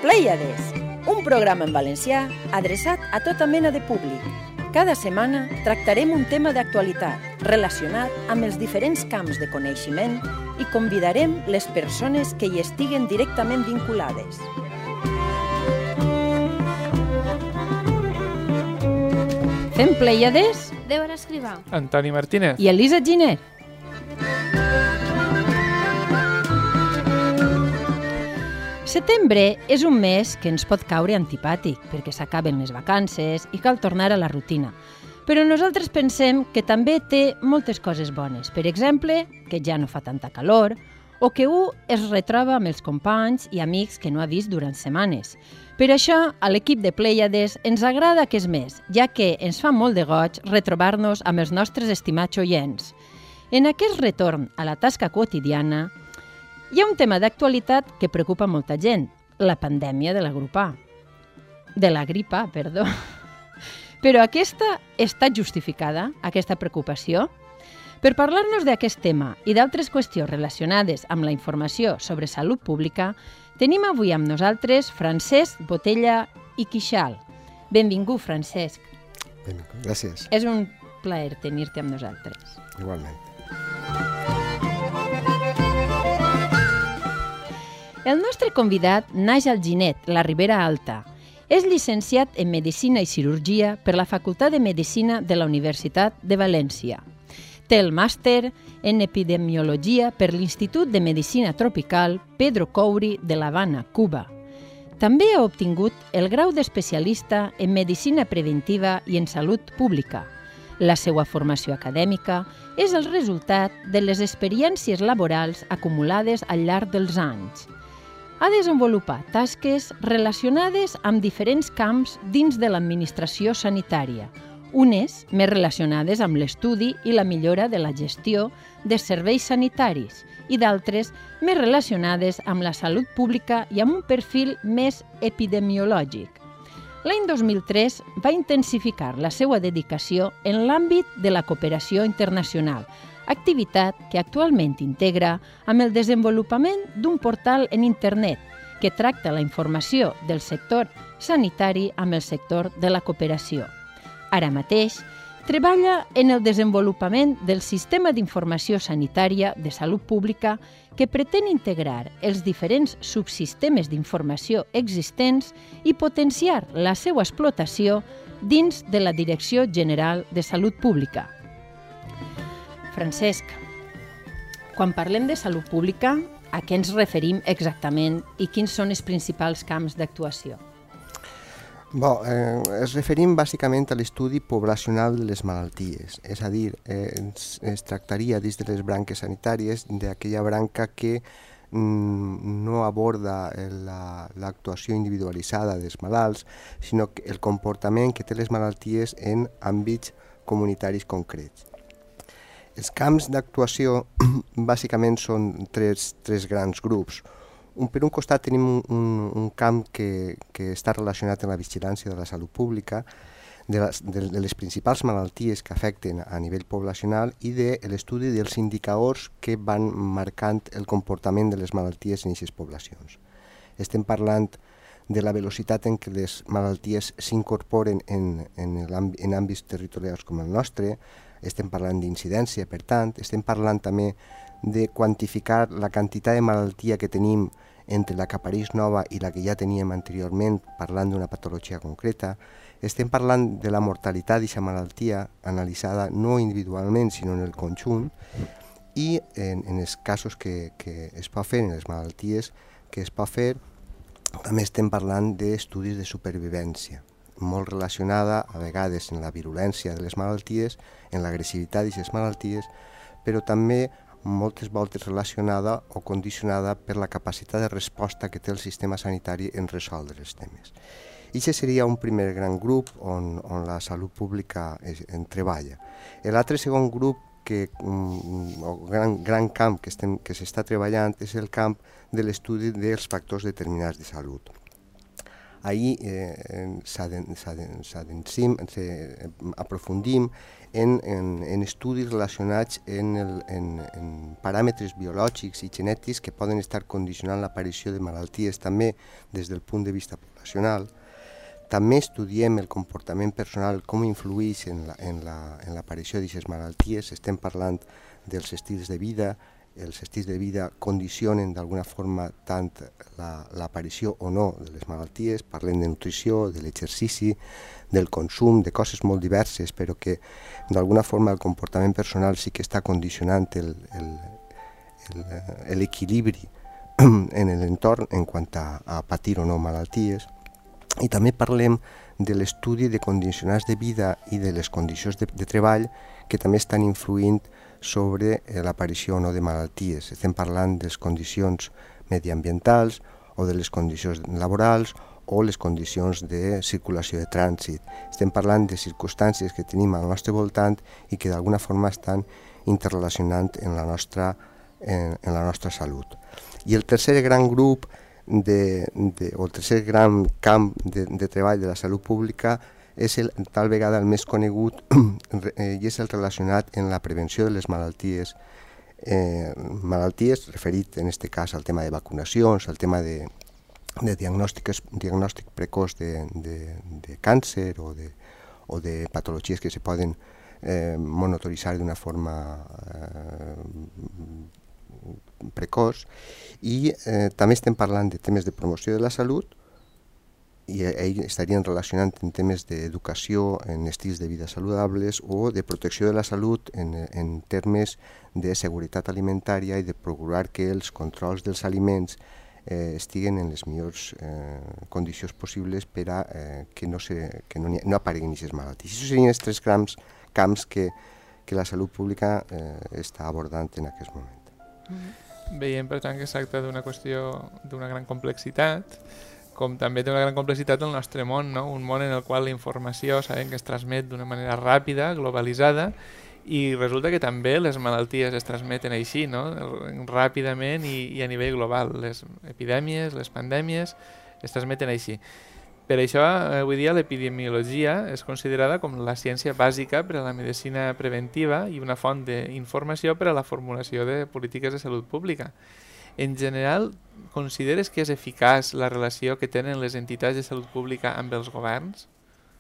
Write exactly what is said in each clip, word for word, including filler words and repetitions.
Plèiades, un programa en valencià adreçat a tota mena de públic. Cada setmana tractarem un tema d'actualitat relacionat amb els diferents camps de coneixement i convidarem les persones que hi estiguen directament vinculades. Fem Plèiades? Débora Escrivà, Antoni Martínez i Elisa Giner. Setembre és un mes que ens pot caure antipàtic perquè s'acaben les vacances i cal tornar a la rutina. Però nosaltres pensem que també té moltes coses bones. Per exemple, que ja no fa tanta calor o que un es retroba amb els companys i amics que no ha vist durant setmanes. Per això, a l'equip de Plèiades ens agrada aquest mes, ja que ens fa molt de goig retrobar-nos amb els nostres estimats oients. En aquest retorn a la tasca quotidiana, hi ha un tema d'actualitat que preocupa molta gent, la pandèmia de la grip A. De la grip A, perdó. Però aquesta està justificada, aquesta preocupació? Per parlar-nos d'aquest tema i d'altres qüestions relacionades amb la informació sobre salut pública, tenim avui amb nosaltres Francesc Botella i Quixal. Benvingut, Francesc. Benvingut, gràcies. És un plaer tenir-te amb nosaltres. Igualment. El nostre convidat naix al Ginet, la Ribera Alta. És llicenciat en Medicina i Cirurgia per la Facultat de Medicina de la Universitat de València. Té el màster en Epidemiologia per l'Institut de Medicina Tropical Pedro Couri de l'Havana, Cuba. També ha obtingut el grau d'especialista en Medicina Preventiva i en Salut Pública. La seva formació acadèmica és el resultat de les experiències laborals acumulades al llarg dels anys. Ha desenvolupat tasques relacionades amb diferents camps dins de l'administració sanitària, unes més relacionades amb l'estudi i la millora de la gestió de serveis sanitaris i d'altres més relacionades amb la salut pública i amb un perfil més epidemiològic. L'any dos mil tres va intensificar la seva dedicació en l'àmbit de la cooperació internacional, activitat que actualment integra amb el desenvolupament d'un portal en internet que tracta la informació del sector sanitari amb el sector de la cooperació. Ara mateix, treballa en el desenvolupament del sistema d'informació sanitària de salut pública que pretén integrar els diferents subsistemes d'informació existents i potenciar la seva explotació dins de la Direcció General de Salut Pública. Francesc, quan parlem de salut pública, a què ens referim exactament i quins són els principals camps d'actuació? Bé, eh, ens referim bàsicament a l'estudi poblacional de les malalties, és a dir, eh, ens, es tractaria dins de les branques sanitàries d'aquella branca que mm, no aborda l'actuació la, individualitzada dels malalts, sinó que el comportament que té les malalties en àmbits comunitaris concrets. Els camps d'actuació bàsicament són tres, tres grans grups. Un, per un costat tenim un, un, un camp que, que està relacionat amb la vigilància de la salut pública, de les, de, de les principals malalties que afecten a nivell poblacional i de l'estudi dels indicadors que van marcant el comportament de les malalties en aquestes poblacions. Estem parlant de la velocitat en què les malalties s'incorporen en, en, en àmbits territorials com el nostre, estem parlant d'incidència, per tant, estem parlant també de quantificar la quantitat de malaltia que tenim entre la que apareix nova i la que ja teníem anteriorment, parlant d'una patologia concreta. Estem parlant de la mortalitat d'aquesta malaltia, analitzada no individualment, sinó en el conjunt, i en, en els casos que, que es pot fer, en les malalties que es pot fer, també estem parlant d'estudis de supervivència, molt relacionada a vegades en la virulència de les malalties, en l'agressivitat d'aquestes malalties, però també moltes voltes relacionada o condicionada per la capacitat de resposta que té el sistema sanitari en resoldre els temes. I aquest seria un primer gran grup on, on la salut pública es, en treballa. L'altre segon grup, que, um, o gran, gran camp que, estem, que s'està treballant, és el camp de l'estudi dels factors determinants de salut. Ahir eh, aprofundim en, en, en estudis relacionats en, el, en, en paràmetres biològics i genètics que poden estar condicionant l'aparició de malalties també des del punt de vista poblacional. També estudiem el comportament personal, com influeix en l'aparició d'aquestes malalties. Estem parlant dels estils de vida. Els estils de vida condicionen d'alguna forma tant l'aparició o no de les malalties. Parlem de nutrició, de l'exercici, del consum, de coses molt diverses, però que d'alguna forma el comportament personal sí que està condicionant l'equilibri en l'entorn en quant a, a patir o no malalties. I també parlem de l'estudi de condicionants de vida i de les condicions de, de treball que també estan influint sobre l'aparició o no de malalties. Estem parlant de les condicions mediambientals o de les condicions laborals o les condicions de circulació de trànsit. Estem parlant de circumstàncies que tenim al nostre voltant i que d'alguna forma estan interrelacionant en la nostra, en, en la nostra salut. I el tercer gran grup De, de, o el tercer gran camp de, de treball de la salut pública és el, tal vegada el més conegut eh, i és el relacionat en la prevenció de les malalties, eh, malalties referit en aquest cas al tema de vacunacions, al tema de, de diagnòstic precoç de, de, de càncer o de, o de patologies que se poden eh, monitoritzar d'una forma eh, precoç. I eh, també estem parlant de temes de promoció de la salut i ells estarien relacionant en temes d'educació, en estils de vida saludables o de protecció de la salut en, en termes de seguretat alimentària i de procurar que els controls dels aliments eh, estiguen en les millors eh, condicions possibles per a eh, que no, se, que no, no apareguin aquestes malalties. Això serien els tres grans camps que, que la salut pública eh, està abordant en aquest moment. Mm-hmm. Veiem, per tant, que es tracta d'una qüestió d'una gran complexitat, com també té una gran complexitat el nostre món, no? Un món en el qual la informació sabem que es transmet d'una manera ràpida, globalitzada, i resulta que també les malalties es transmeten així, no? Ràpidament i, i a nivell global. Les epidèmies, les pandèmies es transmeten així. Per això, avui dia, l'epidemiologia és considerada com la ciència bàsica per a la medicina preventiva i una font d'informació per a la formulació de polítiques de salut pública. En general, consideres que és eficaç la relació que tenen les entitats de salut pública amb els governs?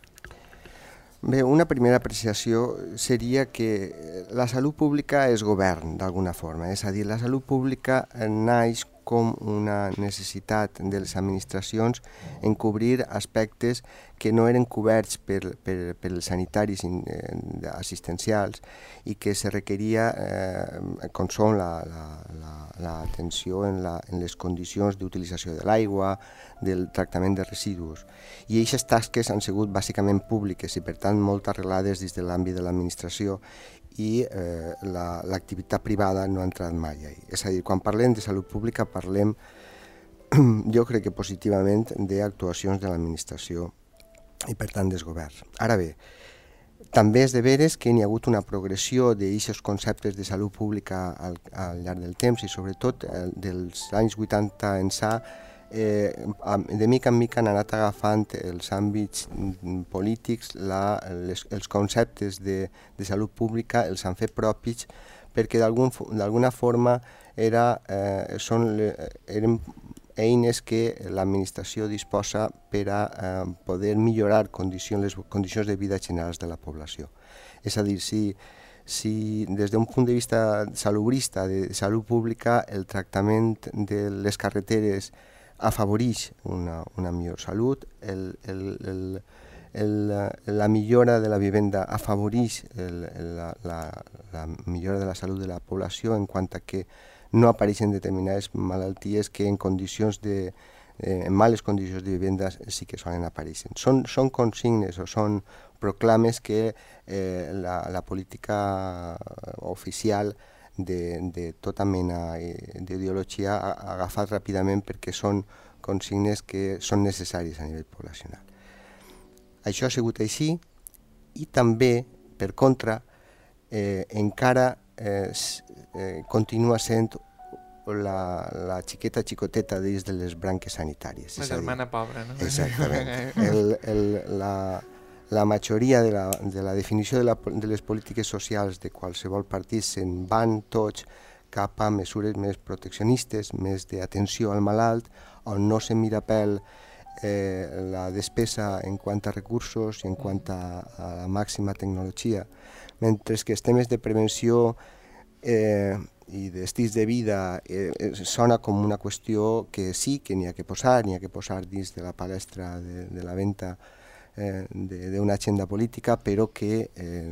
Bé, una primera apreciació seria que la salut pública és govern, d'alguna forma. És a dir, la salut pública naix com una necessitat de les administracions en cobrir aspectes que no eren coberts per, per, per els sanitaris eh, assistencials i que se requeria, eh, com són l'atenció la, la, la en, la, en les condicions d'utilització de l'aigua, del tractament de residus. I aquestes tasques han sigut bàsicament públiques i per tant molt arrelades dins de l'àmbit de l'administració i eh, l'activitat la, privada no ha entrat mai ahí. És a dir, quan parlem de salut pública parlem, jo crec que positivament, d'actuacions de l'administració i per tant dels governs. Ara bé, també és de veres que hi ha hagut una progressió d'aquests conceptes de salut pública al, al llarg del temps i sobretot eh, dels anys vuitanta ençà, Eh, de mica en mica han anat agafant els àmbits polítics, la, les, els conceptes de, de salut pública els han fet propis perquè d'alguna forma era, eh, són, eren eines que l'administració disposa per a eh, poder millorar condicions, les condicions de vida generals de la població. És a dir, si Si des d'un punt de vista salubrista, de salut pública, el tractament de les carreteres afavoreix una, una millor salut, el, el, el, el, la millora de la vivenda afavoreix el, la, la, la millora de la salut de la població en quant a que no apareixen determinades malalties que en condicions de, eh, en males condicions de vivenda sí que solen aparèixer. Són, són consignes o són proclames que eh, la, la política oficial de, de tota mena d'ideologia ha agafat ràpidament perquè són consignes que són necessàries a nivell poblacional. Això ha sigut així i també, per contra, eh, encara eh, eh, continua sent la, la xiqueta xicoteta dins de les branques sanitàries. La germana pobra, no? Exactament. el, el, la, la majoria de la, de la definició de, la, de les polítiques socials de qualsevol partit se'n van tots cap a mesures més proteccionistes, més d'atenció al malalt, on no se mira pel eh, la despesa en quant a recursos i en quant a, a la màxima tecnologia, mentre que els temes de prevenció eh, i d'estils de vida eh, sona com una qüestió que sí, que n'hi ha que posar, n'hi ha que posar dins de la palestra de, de la venda eh, d'una agenda política, però que eh,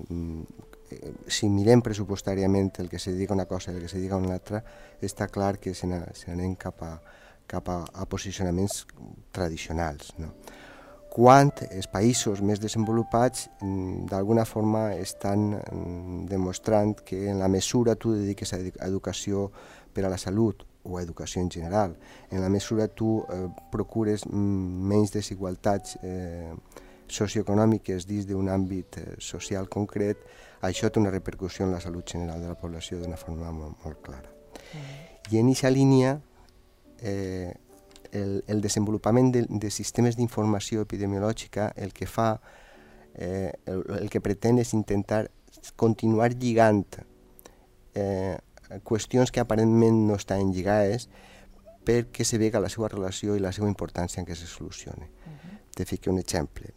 si mirem pressupostàriament el que se dedica a una cosa i el que se dedica a una altra, està clar que se n'anem cap a, cap a, a posicionaments tradicionals, no? Quan els països més desenvolupats d'alguna forma estan demostrant que en la mesura tu dediques a educació per a la salut o a educació en general, en la mesura tu eh, procures menys desigualtats eh, socioeconòmiques dins d'un àmbit eh, social concret, això té una repercussió en la salut general de la població d'una forma molt, molt clara. Mm. I en aquesta línia, eh, el, el desenvolupament de, de sistemes d'informació epidemiològica el que fa, eh, el, el que pretén és intentar continuar lligant eh, qüestions que aparentment no estan lligades perquè se vega la seva relació i la seva importància en què se solucione. Uh-huh. Te fico un exemple.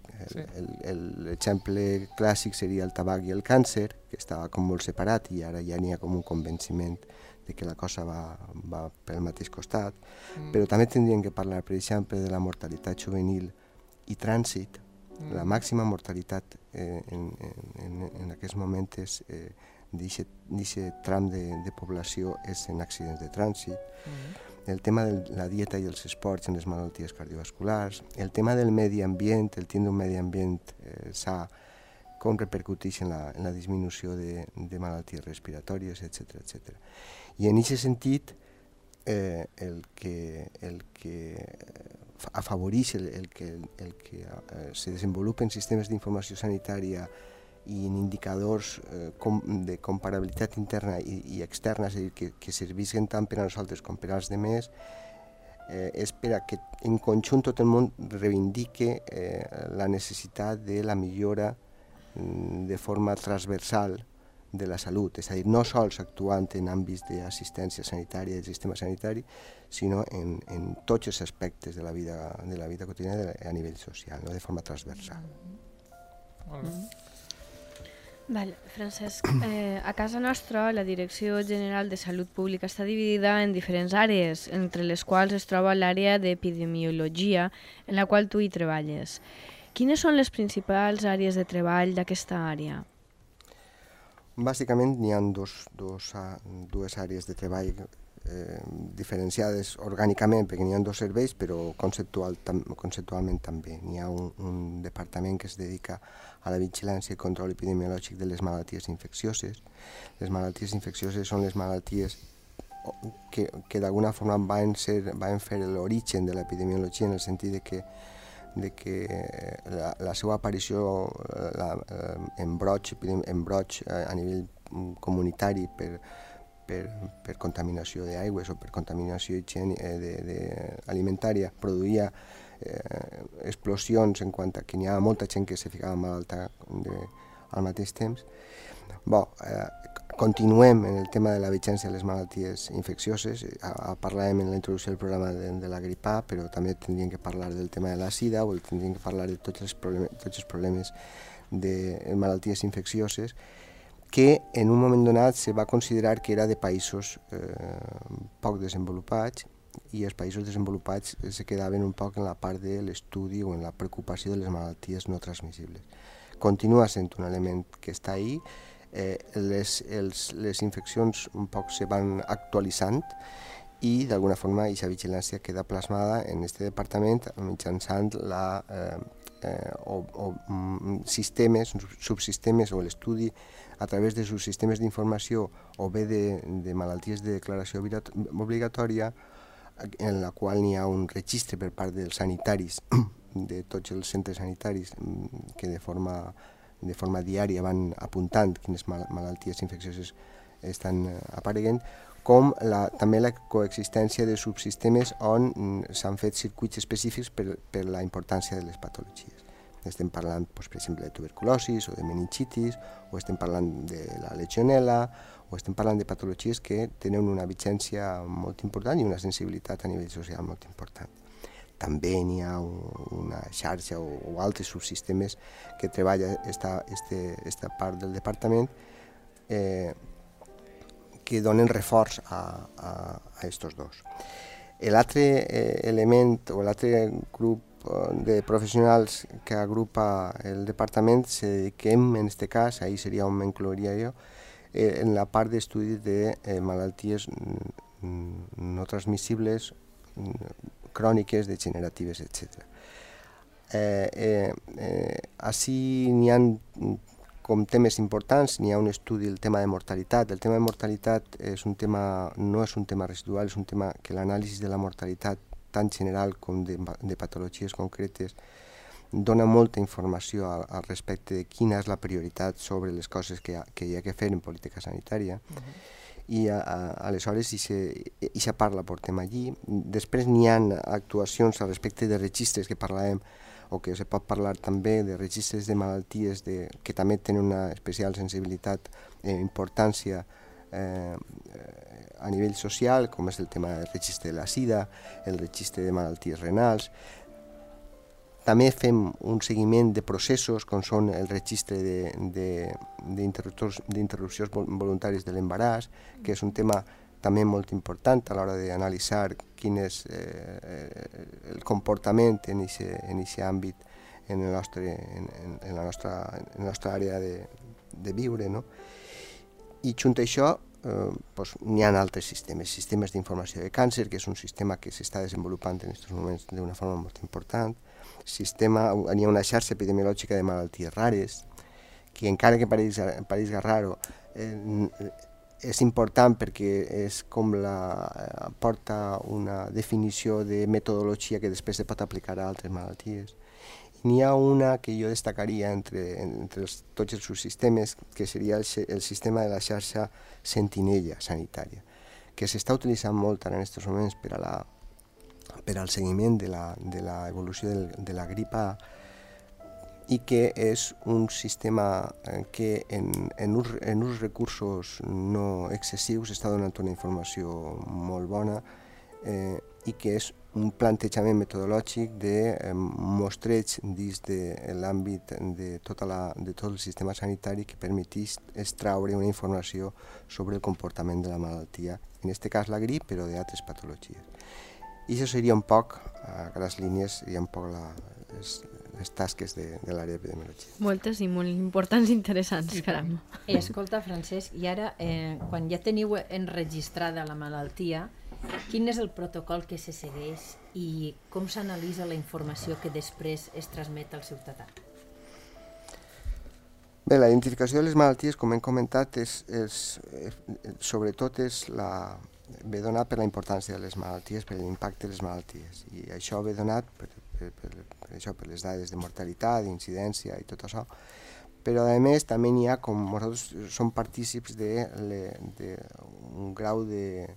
L'exemple sí. clàssic seria el tabac i el càncer, que estava com molt separat i ara ja n'hi ha com un convenciment de que la cosa va, va pel mateix costat, mm. però també tindríem que parlar, per exemple, de la mortalitat juvenil i trànsit. Mm. La màxima mortalitat eh, en, en, en aquests moments eh, d'aquest tram de, de població és en accidents de trànsit. Mm. El tema de la dieta i els esports en les malalties cardiovasculars, el tema del medi ambient, el tindre un medi ambient eh, sa, com repercuteix en la, en la disminució de, de malalties respiratòries, etcètera, etcètera. I en aquest sentit, eh, el que, el que afavoreix el, el que, el que eh, se desenvolupen sistemes d'informació sanitària i en indicadors eh, com, de comparabilitat interna i, i externa, és a dir, que, que servisquen tant per a nosaltres com per als demés, eh, és per a que en conjunt tot el món reivindique eh, la necessitat de la millora de forma transversal de la salut, és a dir, no sols actuant en àmbits d'assistència sanitària del sistema sanitari, sinó en, en tots els aspectes de la vida, de la vida quotidiana a nivell social, no? De forma transversal. Molt bé. Val, Francesc, eh, a casa nostra la Direcció General de Salut Pública està dividida en diferents àrees, entre les quals es troba l'àrea d'epidemiologia, en la qual tu hi treballes. Quines són les principals àrees de treball d'aquesta àrea? Bàsicament n'hi ha dos, dos, dues àrees de treball eh, diferenciades orgànicament, perquè n'hi ha dos serveis, però conceptual, tam, conceptualment també. N'hi ha un, un departament que es dedica a la vigilància i control epidemiològic de les malalties infeccioses. Les malalties infeccioses són les malalties que, que d'alguna forma van, ser, van fer l'origen de l'epidemiologia, en el sentit de que de que la, la seva aparició la, en broig, en broig a nivell comunitari per, per, per contaminació d'aigües o per contaminació de, de alimentària produïa eh, explosions en quant a que n'hi ha molta gent que se ficava malalta de, al mateix temps. Bon, eh, continuem en el tema de la vigència de les malalties infeccioses. A, a parlàvem en la introducció del programa de, de la grip A, però també tindríem que parlar del tema de la sida o tindríem que parlar de tots els problemes, tots els problemes de malalties infeccioses que en un moment donat se va considerar que era de països eh, poc desenvolupats i els països desenvolupats se quedaven un poc en la part de l'estudi o en la preocupació de les malalties no transmissibles. Continua sent un element que està ahí. Eh, les, els, les infeccions un poc se van actualitzant i d'alguna forma aquesta vigilància queda plasmada en aquest departament mitjançant la, eh, eh, o, o sistemes, subsistemes o l'estudi a través de subsistemes d'informació o bé de, de malalties de declaració obligatòria, en la qual n'hi ha un registre per part dels sanitaris de tots els centres sanitaris que de forma de forma diària van apuntant quines mal malalties infeccioses estan apareguent, com la, també la coexistència de subsistemes on s'han fet circuits específics per, per la importància de les patologies. Estem parlant, doncs, per exemple, de tuberculosis o de meningitis, o estem parlant de la legionel·la, o estem parlant de patologies que tenen una vigència molt important i una sensibilitat a nivell social molt important. També n'hi ha una xarxa o, o altres subsistemes que treballa esta, este, esta part del departament eh, que donen reforç a, a, a estos dos. L'altre eh, element o l'altre grup de professionals que agrupa el departament se dediquem, en aquest cas, ahí seria on m'inclouria jo, eh, en la part d'estudi de eh, malalties no transmissibles, cròniques, degeneratives, etcètera. Eh, eh, eh, així n'hi ha com temes importants, n'hi ha un estudi del tema de mortalitat. El tema de mortalitat és un tema, no és un tema residual, és un tema que l'anàlisi de la mortalitat, tant general com de, de patologies concretes, dona molta informació al, al respecte de quina és la prioritat sobre les coses que hi ha, que, hi ha que fer en política sanitària. Uh-huh. I a, a, aleshores i se parla portem allí. Després n'hi ha actuacions al respecte de registres que parlàvem, o que se pot parlar també de registres de malalties de, que també tenen una especial sensibilitat i eh, importància eh, a nivell social, com és el tema del registre de la sida, el registre de malalties renals. També fem un seguiment de processos, com són el registre d'interrupcions voluntaris de l'embaràs, que és un tema també molt important a l'hora d'analitzar quin és eh, el comportament en aquest àmbit en, el nostre, en, en, la nostra, en la nostra àrea de, de viure. No? I junt a això eh, doncs, n'hi ha altres sistemes, sistemes d'informació de càncer, que és un sistema que s'està desenvolupant en aquests moments d'una forma molt important. Sistema, n'hi ha una xarxa epidemiològica de malalties rares, que encara que pareixi raro, eh, és important perquè és com la, porta una definició de metodologia que després se pot aplicar a altres malalties. N'hi ha una que jo destacaria entre, entre els, tots els subsistemes, que seria el, el sistema de la xarxa Sentinella sanitària, que s'està utilitzant molt en aquests moments per, a la, per al seguiment de l'evolució de, de la grip A, i que és un sistema que en, en, uns, en uns recursos no excessius està donant una informació molt bona eh, i que és un plantejament metodològic de eh, mostreig dins de l'àmbit de, tota la, de tot el sistema sanitari que permetís extraure una informació sobre el comportament de la malaltia, en aquest cas la grip, però d'altres patologies. I això seria un poc, a grans línies, seria un poc la, les, les tasques de, de l'àrea d'epidemiologia. Moltes i molt importants i interessants, caram. I escolta, Francesc, i ara, eh, quan ja teniu enregistrada la malaltia, quin és el protocol que se segueix i com s'analitza la informació que després es transmet al ciutadà? Bé, la identificació de les malalties, com hem comentat, és, és, sobretot és la, ve donat per la importància de les malalties, per l'impacte de les malalties. I això ve donat per, per, per, per, això, per les dades de mortalitat, d'incidència i tot això. Però, a més, també n'hi ha, com nosaltres som partícips d'un grau de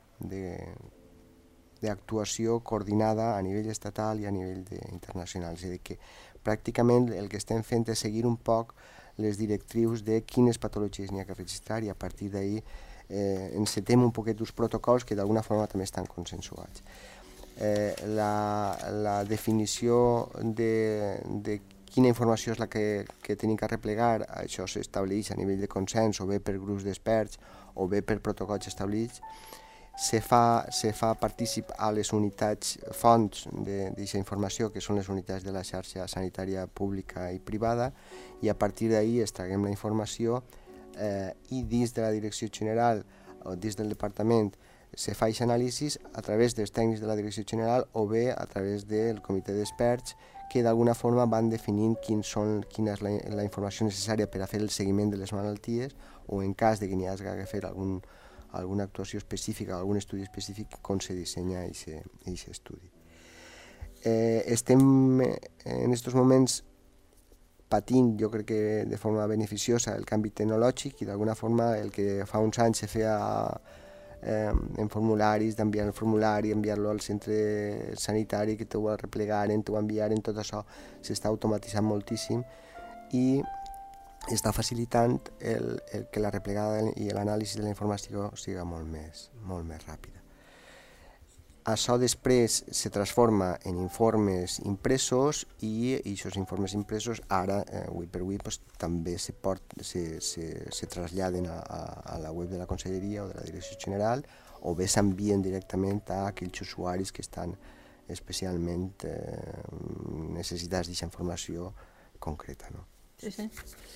d'actuació coordinada a nivell estatal i a nivell internacional. És a dir, que pràcticament el que estem fent és seguir un poc les directrius de quines patologies n'hi ha que registrar i a partir d'ahir eh, encetem un poquet uns protocols que d'alguna forma també estan consensuats. Eh, la, la definició de, de quina informació és la que, que tenim que replegar, això s'estableix a nivell de consens o bé per grups d'experts o bé per protocols establits. Se fa, se fa partícip a les unitats fonts d'aquesta informació, que són les unitats de la xarxa sanitària pública i privada, i a partir d'ahir extraguem la informació eh, i dins de la direcció general o dins del departament se fa aquest anàlisi a través dels tècnics de la direcció general o bé a través del comitè d'experts que d'alguna forma van definint quin són, quina és la, la informació necessària per a fer el seguiment de les malalties o en cas de que n'hi hagi que fer algun alguna actuació específica, algun estudi específic, com se dissenya aquest estudi. Eh, estem en aquests moments patint, jo crec que de forma beneficiosa, el canvi tecnològic i d'alguna forma el que fa uns anys se feia eh, en formularis, d'enviar el formulari, enviar-lo al centre sanitari, que t'ho replegaren, t'ho enviaren, tot això s'està automatitzant moltíssim i està facilitant el, el que la replegada i l'anàlisi de la informació siga molt més, molt més ràpida. Això després se transforma en informes impresos i aquests informes impresos ara, eh, avui per avui, pues, també se, port, se, se, se traslladen a, a, a la web de la Conselleria o de la Direcció General o bé s'envien directament a aquells usuaris que estan especialment eh, necessitats d'aquesta informació concreta. No? Sí, sí.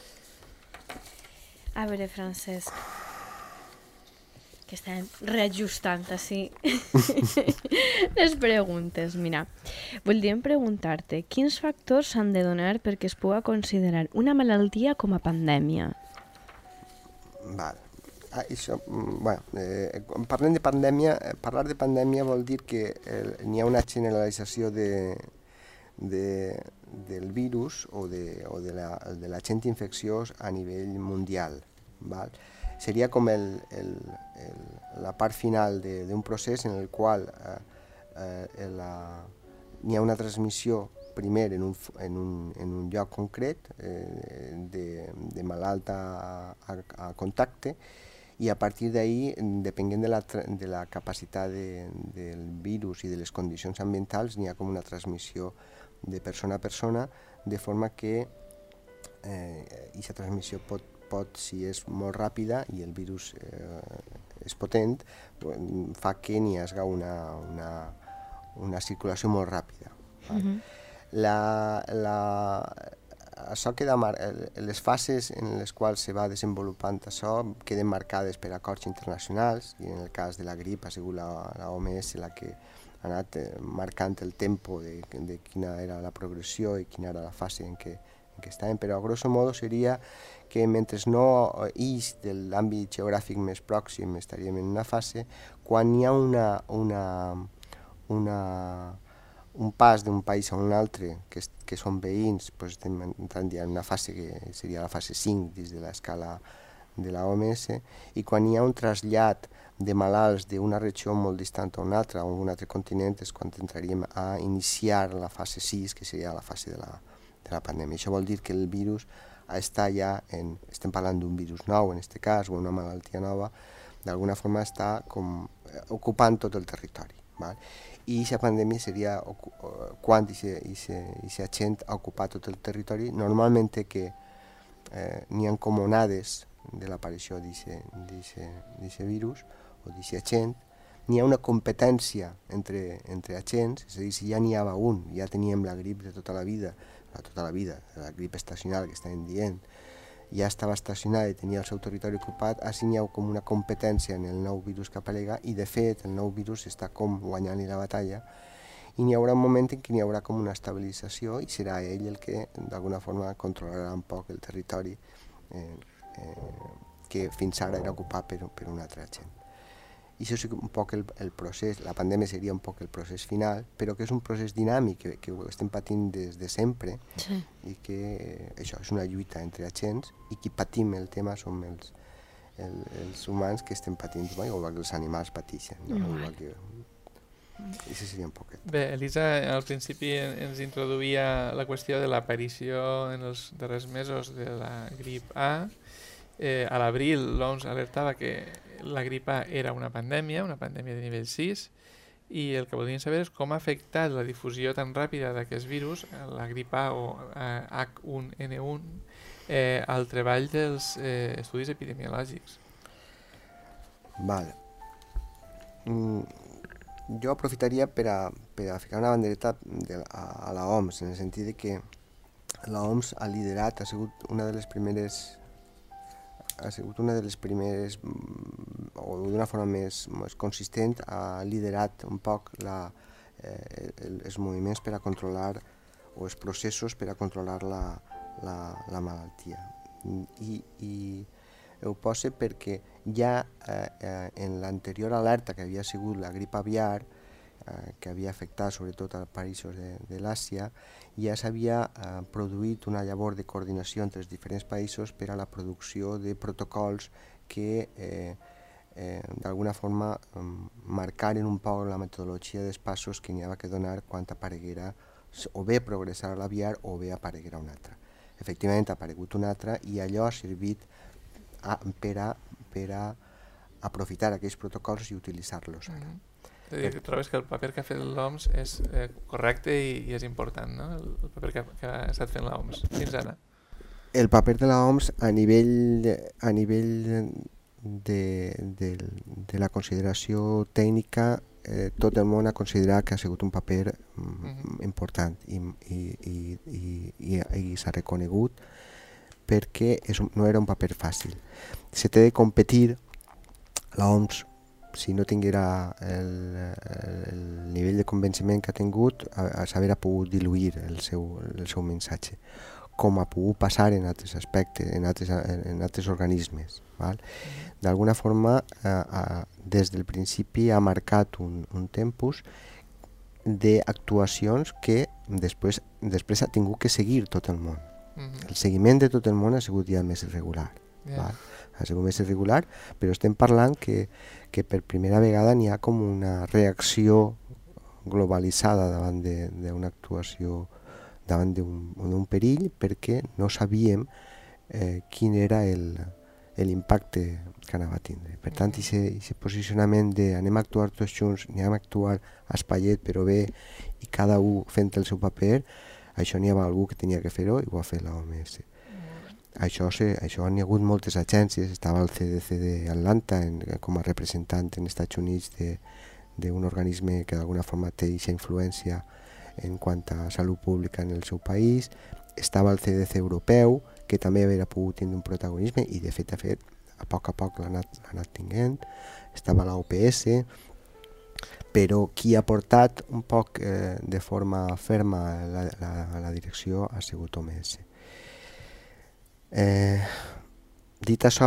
A veure, Francesc, que estem reajustant així les preguntes. Mira, voldríem preguntar-te quins factors s'han de donar perquè es pugui considerar una malaltia com a pandèmia? Val. Ah, això, bueno, eh, quan parlem de pandèmia, parlar de pandèmia vol dir que eh, n'hi ha una generalització de, de, del virus o de, o de la, de l'agent infecciós a nivell mundial. Val? Seria com el, el, el, la part final d'un procés en el qual eh, eh, n'hi ha una transmissió primer en un, en un, en un lloc concret eh, de, de malalt a, a, a contacte i a partir d'ahir, depenent de la, de la capacitat de, del virus i de les condicions ambientals, n'hi ha com una transmissió de persona a persona, de forma que aquesta eh, transmissió pot pot, si és molt ràpida i el virus eh, és potent, fa que n'hi hagi una, una, una circulació molt ràpida. Uh-huh. la, la, això queda mar... les fases en les quals se va desenvolupant això queden marcades per acords internacionals i en el cas de la grip ha sigut la, la O M S la que ha anat marcant el tempo de, de quina era la progressió i quina era la fase en què que estaven, però a grosso modo seria que mentre no ix de l'àmbit geogràfic més pròxim estaríem en una fase, quan hi ha una, una, una, un pas d'un país a un altre, que, que són veïns, doncs estem entrant ja en una fase que seria la fase cinc dins de l'escala de la O M S, i quan hi ha un trasllat de malalts d'una regió molt distant a una altra, o un altre continent, és quan entraríem a iniciar la fase sis, que seria la fase de la de la pandèmia. Això vol dir que el virus està ja, en, estem parlant d'un virus nou en aquest cas, o una malaltia nova, d'alguna forma està com ocupant tot el territori. Val? I aquesta pandèmia seria quan aquesta gent ha ocupat tot el territori. Normalment que eh, n'hi ha com onades de l'aparició d'aquest virus o d'aquest agent. N'hi ha una competència entre, entre agents, és a dir, si ja n'hi havia un, ja teníem la grip de tota la vida, de tota la vida, la grip estacional que estàvem dient, ja estava estacionada i tenia el seu territori ocupat, així n'hi ha com una competència en el nou virus que aparega i de fet el nou virus està com guanyant-li la batalla i n'hi haurà un moment en què n'hi haurà com una estabilització i serà ell el que d'alguna forma controlarà un poc el territori eh, eh, que fins ara era ocupat per, per un altre agent. I això és un poc el, el procés, la pandèmia seria un poc el procés final, però que és un procés dinàmic que, que ho estem patint des de sempre sí. I que això és una lluita entre agents i qui patim el tema som els, el, els humans que estem patint, igual que els animals pateixen. No? Mm. Igual que... Això seria un poquet. Bé, Elisa al principi ens introduïa la qüestió de l'aparició en els darrers mesos de la grip A. Eh, a l'abril l'O M S alertava que la grip A era una pandèmia, una pandèmia de nivell sis, i el que voldríem saber és com ha afectat la difusió tan ràpida d'aquest virus, la grip A o eh, H un N un, eh, al treball dels eh, estudis epidemiològics. Vale. Mm, jo aprofitaria per a, per a ficar una bandereta de, a, a la O M S, en el sentit de que la O M S ha liderat, ha sigut una de les primeres ha sigut una de les primeres, o d'una forma més, més consistent, ha liderat un poc la, eh, els moviments per a controlar, o els processos per a controlar la, la, la malaltia. I, i ho posa perquè ja eh, en l'anterior alerta que havia sigut la grip aviar, eh, que havia afectat sobretot als països de, de l'Àsia, ja s'havia eh, produït una llavor de coordinació entre els diferents països per a la producció de protocols que eh, eh, d'alguna forma marcaren un poc la metodologia dels passos que n'hi havia que donar quan apareguera o bé progressar a l'aviar o bé apareguera un altre. Efectivament ha aparegut un altre i allò ha servit a, per, a, per a aprofitar aquells protocols i utilitzar-los ara. Mm-hmm. És a dir, que trobes que el paper que ha fet l'O M S és eh, correcte i, i és important, no? El, el paper que, que ha estat fent l'O M S fins ara. El paper de l'O M S a nivell, a nivell de, de, de la consideració tècnica, eh, tot el món ha considerat que ha sigut un paper mm, important i, i, i, i, i, i s'ha reconegut perquè és un, no era un paper fàcil. Se té de competir l'O M S, si no tinguera el, el nivell de convenciment que ha tingut, a, a saber ha pogut diluir el seu, el seu missatge, com ha pogut passar en altres aspectes, en altres, en altres organismes. D'alguna forma, eh, eh, des del principi ha marcat un, un tempus d'actuacions que després, després ha tingut que seguir tot el món. Mm-hmm. El seguiment de tot el món ha sigut ja més irregular. Yeah. Val? Ha sigut més irregular, però estem parlant que, que per primera vegada n'hi ha com una reacció globalitzada davant d'una actuació, davant d'un perill, perquè no sabíem eh, quin era l'impacte que anava a tindre. Per tant, aquest posicionament de anem a actuar tots junts, anem a actuar a espaiet però bé i cada un fent el seu paper, això n'hi havia algú que tenia que fer-ho i ho ha fet l'O M S. Això, això n'hi ha hagut moltes agències, estava el C D C d'Atlanta com a representant en Estats Units d'un organisme que d'alguna forma té aquesta influència en quant a salut pública en el seu país, estava el C D C europeu, que també havia pogut tenir un protagonisme i de fet a fet a poc a poc l'ha anat, anat tinguent, estava l'O P S, però qui ha portat un poc eh, de forma ferma la, la, la direcció ha sigut O M S. Eh, dit això,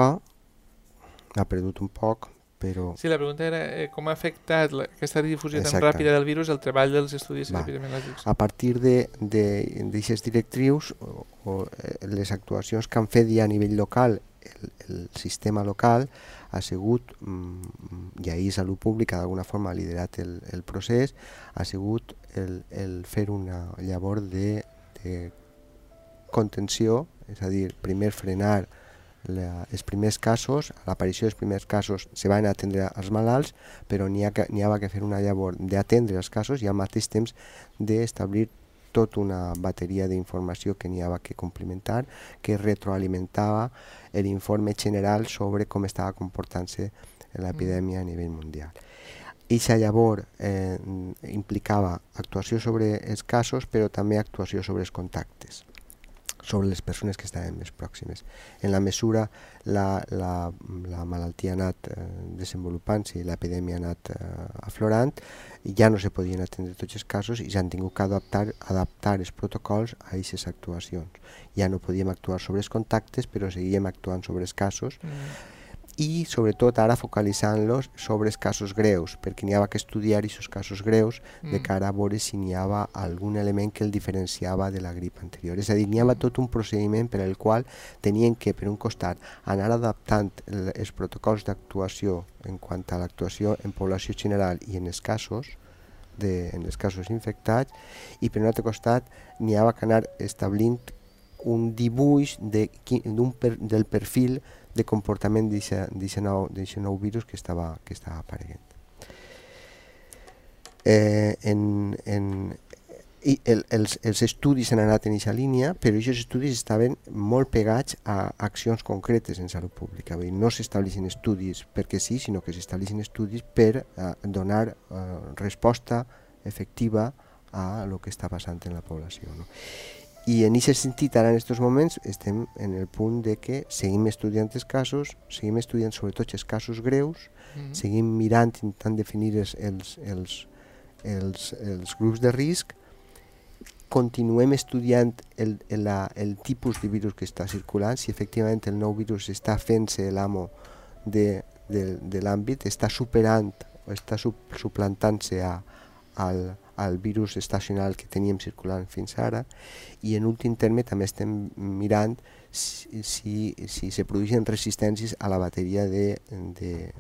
ha perdut un poc, però... Sí, la pregunta era eh, com ha afectat la, aquesta difusió Exacte. tan ràpida del virus el treball dels estudis Va. epidemiològics. A partir d'aquestes directrius o, o les actuacions que han fet ja a nivell local, el, el sistema local ha sigut, i ahir Salut Pública d'alguna forma ha liderat el, el procés, ha sigut el, el fer una llavor de, de contenció, és a dir, primer frenar la, els primers casos, a l'aparició dels primers casos se van atendre els malalts, però n'hi ha, n'hi ha que fer una llavor d'atendre els casos i al mateix temps d'establir tota una bateria d'informació que n'hi ha que complementar, que retroalimentava l'informe general sobre com estava comportant-se l'epidèmia a nivell mundial. Eixa llavor eh, implicava actuació sobre els casos, però també actuació sobre els contactes, sobre les persones que estaven més pròximes. En la mesura la, la, la malaltia ha anat eh, desenvolupant-se i l'epidèmia ha anat eh, aflorant, ja no se podien atendre tots els casos i s'han tingut que adaptar, adaptar els protocols a aquestes actuacions. Ja no podíem actuar sobre els contactes, però seguíem actuant sobre els casos mm. i sobretot ara focalitzant-los sobre els casos greus, perquè n'hi havia que estudiar aquests casos greus de cara a veure si n'hi havia algun element que el diferenciava de la grip anterior. És a dir, n'hi havia tot un procediment per al qual tenien que, per un costat, anar adaptant els protocols d'actuació en quant a l'actuació en població general i en els casos, de, en els casos infectats, i per un altre costat n'hi havia que anar establint un dibuix de, per, del perfil de comportament d'aquest nou, nou virus que estava, que estava apareguent. Eh, en, en, i el, els, els estudis han anat en aquesta línia, però aquests estudis estaven molt pegats a accions concretes en salut pública. Vull dir, no s'estableixen estudis perquè sí, sinó que s'estableixen estudis per eh, donar eh, resposta efectiva a el que està passant en la població. No? I en aquest sentit, ara en aquests moments, estem en el punt de que seguim estudiant els casos, seguim estudiant sobretot els casos greus, mm-hmm. seguim mirant, intentant definir els, els, els, els, els grups de risc, continuem estudiant el, el, el tipus de virus que està circulant, si efectivament el nou virus està fent-se l'amo de, de, de l'àmbit, està superant o està suplantant-se a, al al virus estacional que teníem circulant fins ara, i en últim terme també estem mirant si, si, si se produeixen resistències a la bateria de, de,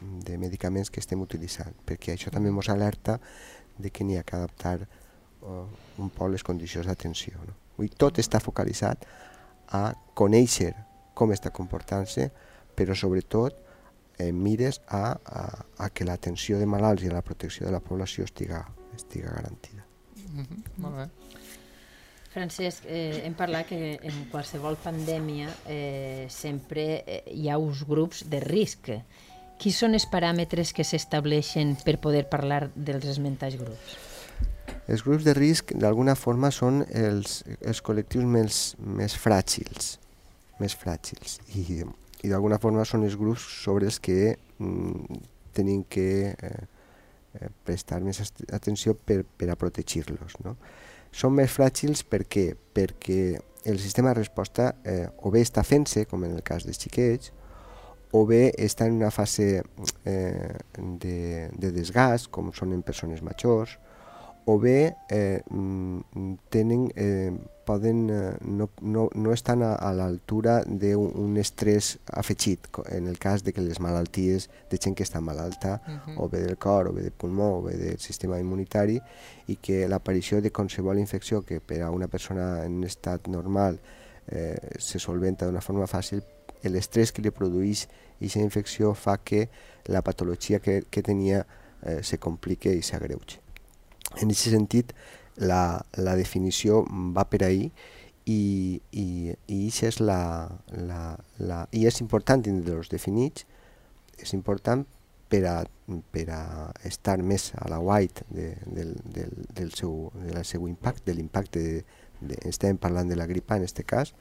de medicaments que estem utilitzant, perquè això també ens alerta de que n'hi ha que adaptar uh, un poc les condicions d'atenció. No? Vull dir, tot està focalitzat a conèixer com està comportant-se, però sobretot eh, mires a, a, a que l'atenció de malalts i la protecció de la població estiga, estiga garantida. Mm-hmm. Molt bé. Francesc, eh, hem parlat que en qualsevol pandèmia eh, sempre eh, hi ha uns grups de risc. Quins són els paràmetres que s'estableixen per poder parlar dels esmentats grups? Els grups de risc, d'alguna forma, són els, els col·lectius més, més fràgils, més fràgils. I, i d'alguna forma són els grups sobre els que mm, tenim que eh, prestar més atenció per, per a protegir-los, no? Són més fràgils per què? Perquè el sistema de resposta eh, o bé està fent-se, com en el cas dels xiquets, o bé està en una fase eh, de, de desgast, com són en persones majors, o bé eh, tenen, eh, poden, eh, no, no, no estan a, a l'altura d'un estrès afegit, en el cas de que les malalties de gent que està malalta, uh-huh. o bé del cor, o bé del pulmó, o bé del sistema immunitari, i que l'aparició de qualsevol infecció que per a una persona en estat normal eh, se solventa d'una forma fàcil, l'estrès que li produeix aquesta infecció fa que la patologia que, que tenia eh, se complique i s'agreuge. En aquest sentit, la, la definició va per ahí i, i, i, és, la, la, la, i és important entre els definits, és important per a, per a estar més a la white de, del, del, del, seu, del seu impacte, de l'impacte, de, de, estem parlant de la gripa en aquest cas.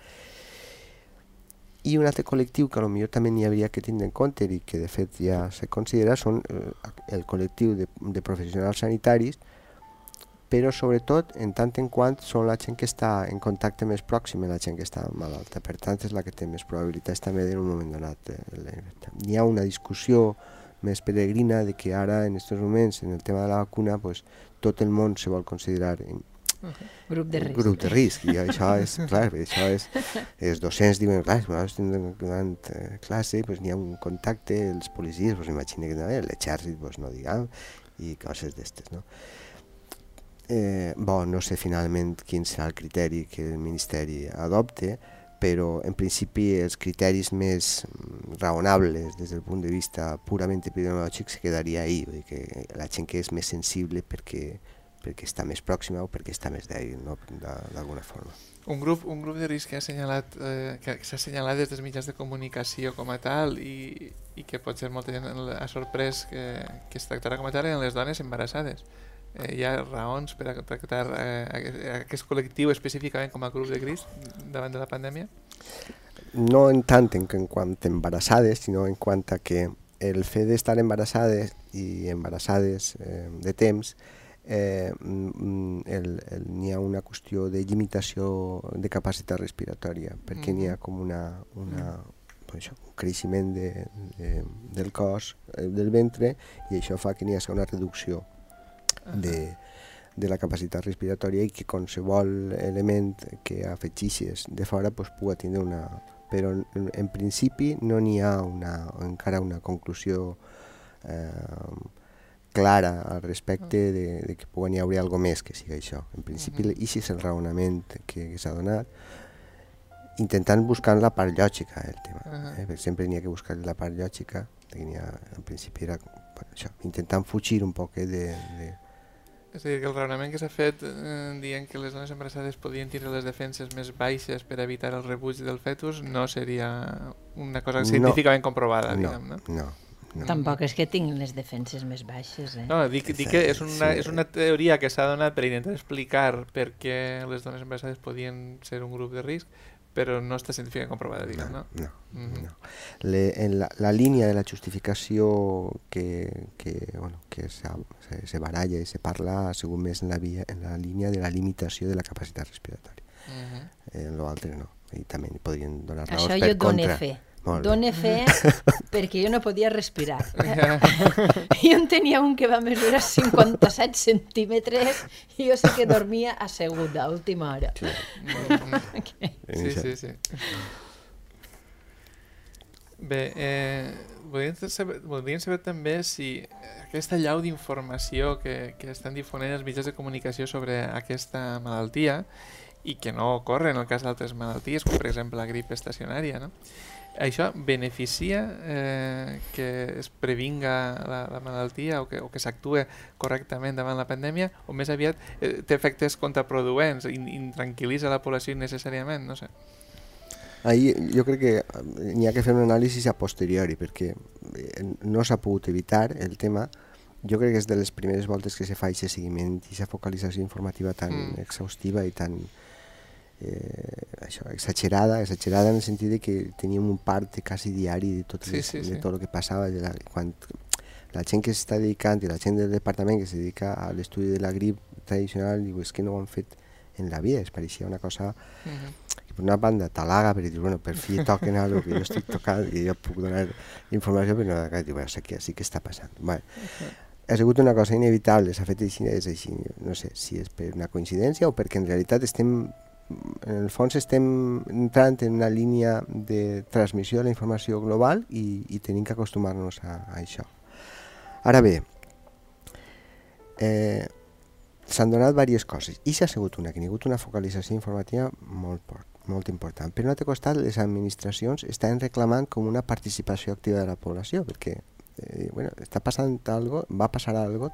I un altre col·lectiu que potser també n'hi hauria que tindre en compte i que de fet ja se considera són el col·lectiu de, de professionals sanitaris, però sobretot en tant en quant són la gent que està en contacte més pròxim amb la gent que està malalta. Per tant, és la que té més probabilitats també en un moment donat. Hi ha una discussió més peregrina de que ara, en aquests moments, en el tema de la vacuna, pues, tot el món se vol considerar en, uh-huh. grup de risc. Grup de risc. I això és, clar, això és, els docents diuen, clar, si estem donant classe, pues, n'hi ha un contacte, els policies, pues, imagina que no, l'exèrcit, pues, no diguem, i coses d'estes, no? Eh, bo, no sé finalment quin serà el criteri que el Ministeri adopte, però en principi els criteris més raonables des del punt de vista purament epidemiològic se quedaria ahí, vull dir que la gent que és més sensible perquè, perquè està més pròxima o perquè està més dèbil, no? D'alguna forma. Un grup, un grup de risc que ha assenyalat, eh, que s'ha assenyalat des dels mitjans de comunicació com a tal i, i que potser molta gent ha sorprès que, que es tractarà com a tal en les dones embarassades. Eh, hi ha raons per a tractar eh, aquest col·lectiu específicament com a grup de risc davant de la pandèmia? No en tant en, en quant a embarassades, sinó en quant a que el fet d'estar embarassades i embarassades eh, de temps, eh, n'hi ha una qüestió de limitació de capacitat respiratòria, perquè mm. n'hi ha com una, una mm. això, un creixement de, de, del cos, eh, del ventre, i això fa que n'hi hagi una reducció De, de la capacitat respiratòria i que qualsevol element que afegeixis de fora pues, pugui tindre una... Però en, en principi no n'hi ha una, encara una conclusió eh, clara al respecte de, de que pugui haver alguna més que sigui això. En principi, uh-huh. això és el raonament que, que s'ha donat, intentant buscar la part lògica del tema. Uh-huh. eh? Perquè sempre n'hi ha que buscar la part lògica, que n'hi ha, en principi era això, intentant fugir un poc de... de És a dir, que el raonament que s'ha fet eh, dient que les dones embarassades podien tenir les defenses més baixes per evitar el rebuig del fetus no seria una cosa científicament no, comprovada, diguem, no? No, no. Tampoc és que tinguin les defenses més baixes, eh? No, dic, dic que és una, és una teoria que s'ha donat per intentar explicar per què les dones embarassades podien ser un grup de risc, però no està científicament comprovada, diguem, no? No, no. Mm-hmm. no. Le, en la, la línia de la justificació que, que, bueno, que se, se, se baralla i se parla ha sigut més en la, via, en la línia de la limitació de la capacitat respiratòria. Mm-hmm. eh, en l'altre no, i també podrien donar raons Això per jo contra. Això jo dono fe. Dóna fe perquè jo no podia respirar. Jo en tenia un que va mesurar cinquanta-set centímetres i jo sé que dormia asseguda a última hora. Sí, okay. sí, sí, sí. Bé, eh, voldríem, saber, voldríem saber també si aquesta llau d'informació que, que estan difonent els mitjans de comunicació sobre aquesta malaltia i que no ocorre en el cas d'altres malalties, com per exemple la grip estacionària, no? Això beneficia eh, que es previnga la, la malaltia o que, o que s'actue correctament davant la pandèmia, o més aviat eh, té efectes contraproduents, in, intranquil·litza la població innecessàriament, no sé. Ahí jo crec que n'hi ha que fer un anàlisi a posteriori, perquè no s'ha pogut evitar el tema. Jo crec que és de les primeres voltes que se fa aquest seguiment i aquesta focalització informativa tan mm. exhaustiva i tan eh, això, exagerada, exagerada en el sentit de que teníem un part quasi diari de tot, sí, les, sí, de sí. tot el que passava. De la, quan la gent que s'està dedicant i la gent del departament que se dedica a l'estudi de la grip tradicional, diu, és que no ho han fet en la vida, es pareixia una cosa... Mm-hmm. Per una banda t'alaga perquè dius, bueno, per fi toquen algo que jo estic tocant i jo puc donar informació, però no, dius, bueno, sí que, sí que està passant. Vale. Uh-huh. Ha sigut una cosa inevitable, s'ha fet així, és així, no sé si és per una coincidència o perquè en realitat estem, en el fons estem entrant en una línia de transmissió de la informació global i, i tenim que acostumar-nos a, a això. Ara bé, eh, s'han donat diverses coses i s'ha sigut una, que hi ha hagut una focalització informativa molt forta, molt important. Per un altre costat, les administracions estan reclamant com una participació activa de la població, perquè eh, bueno, està passant algo, va passar algo,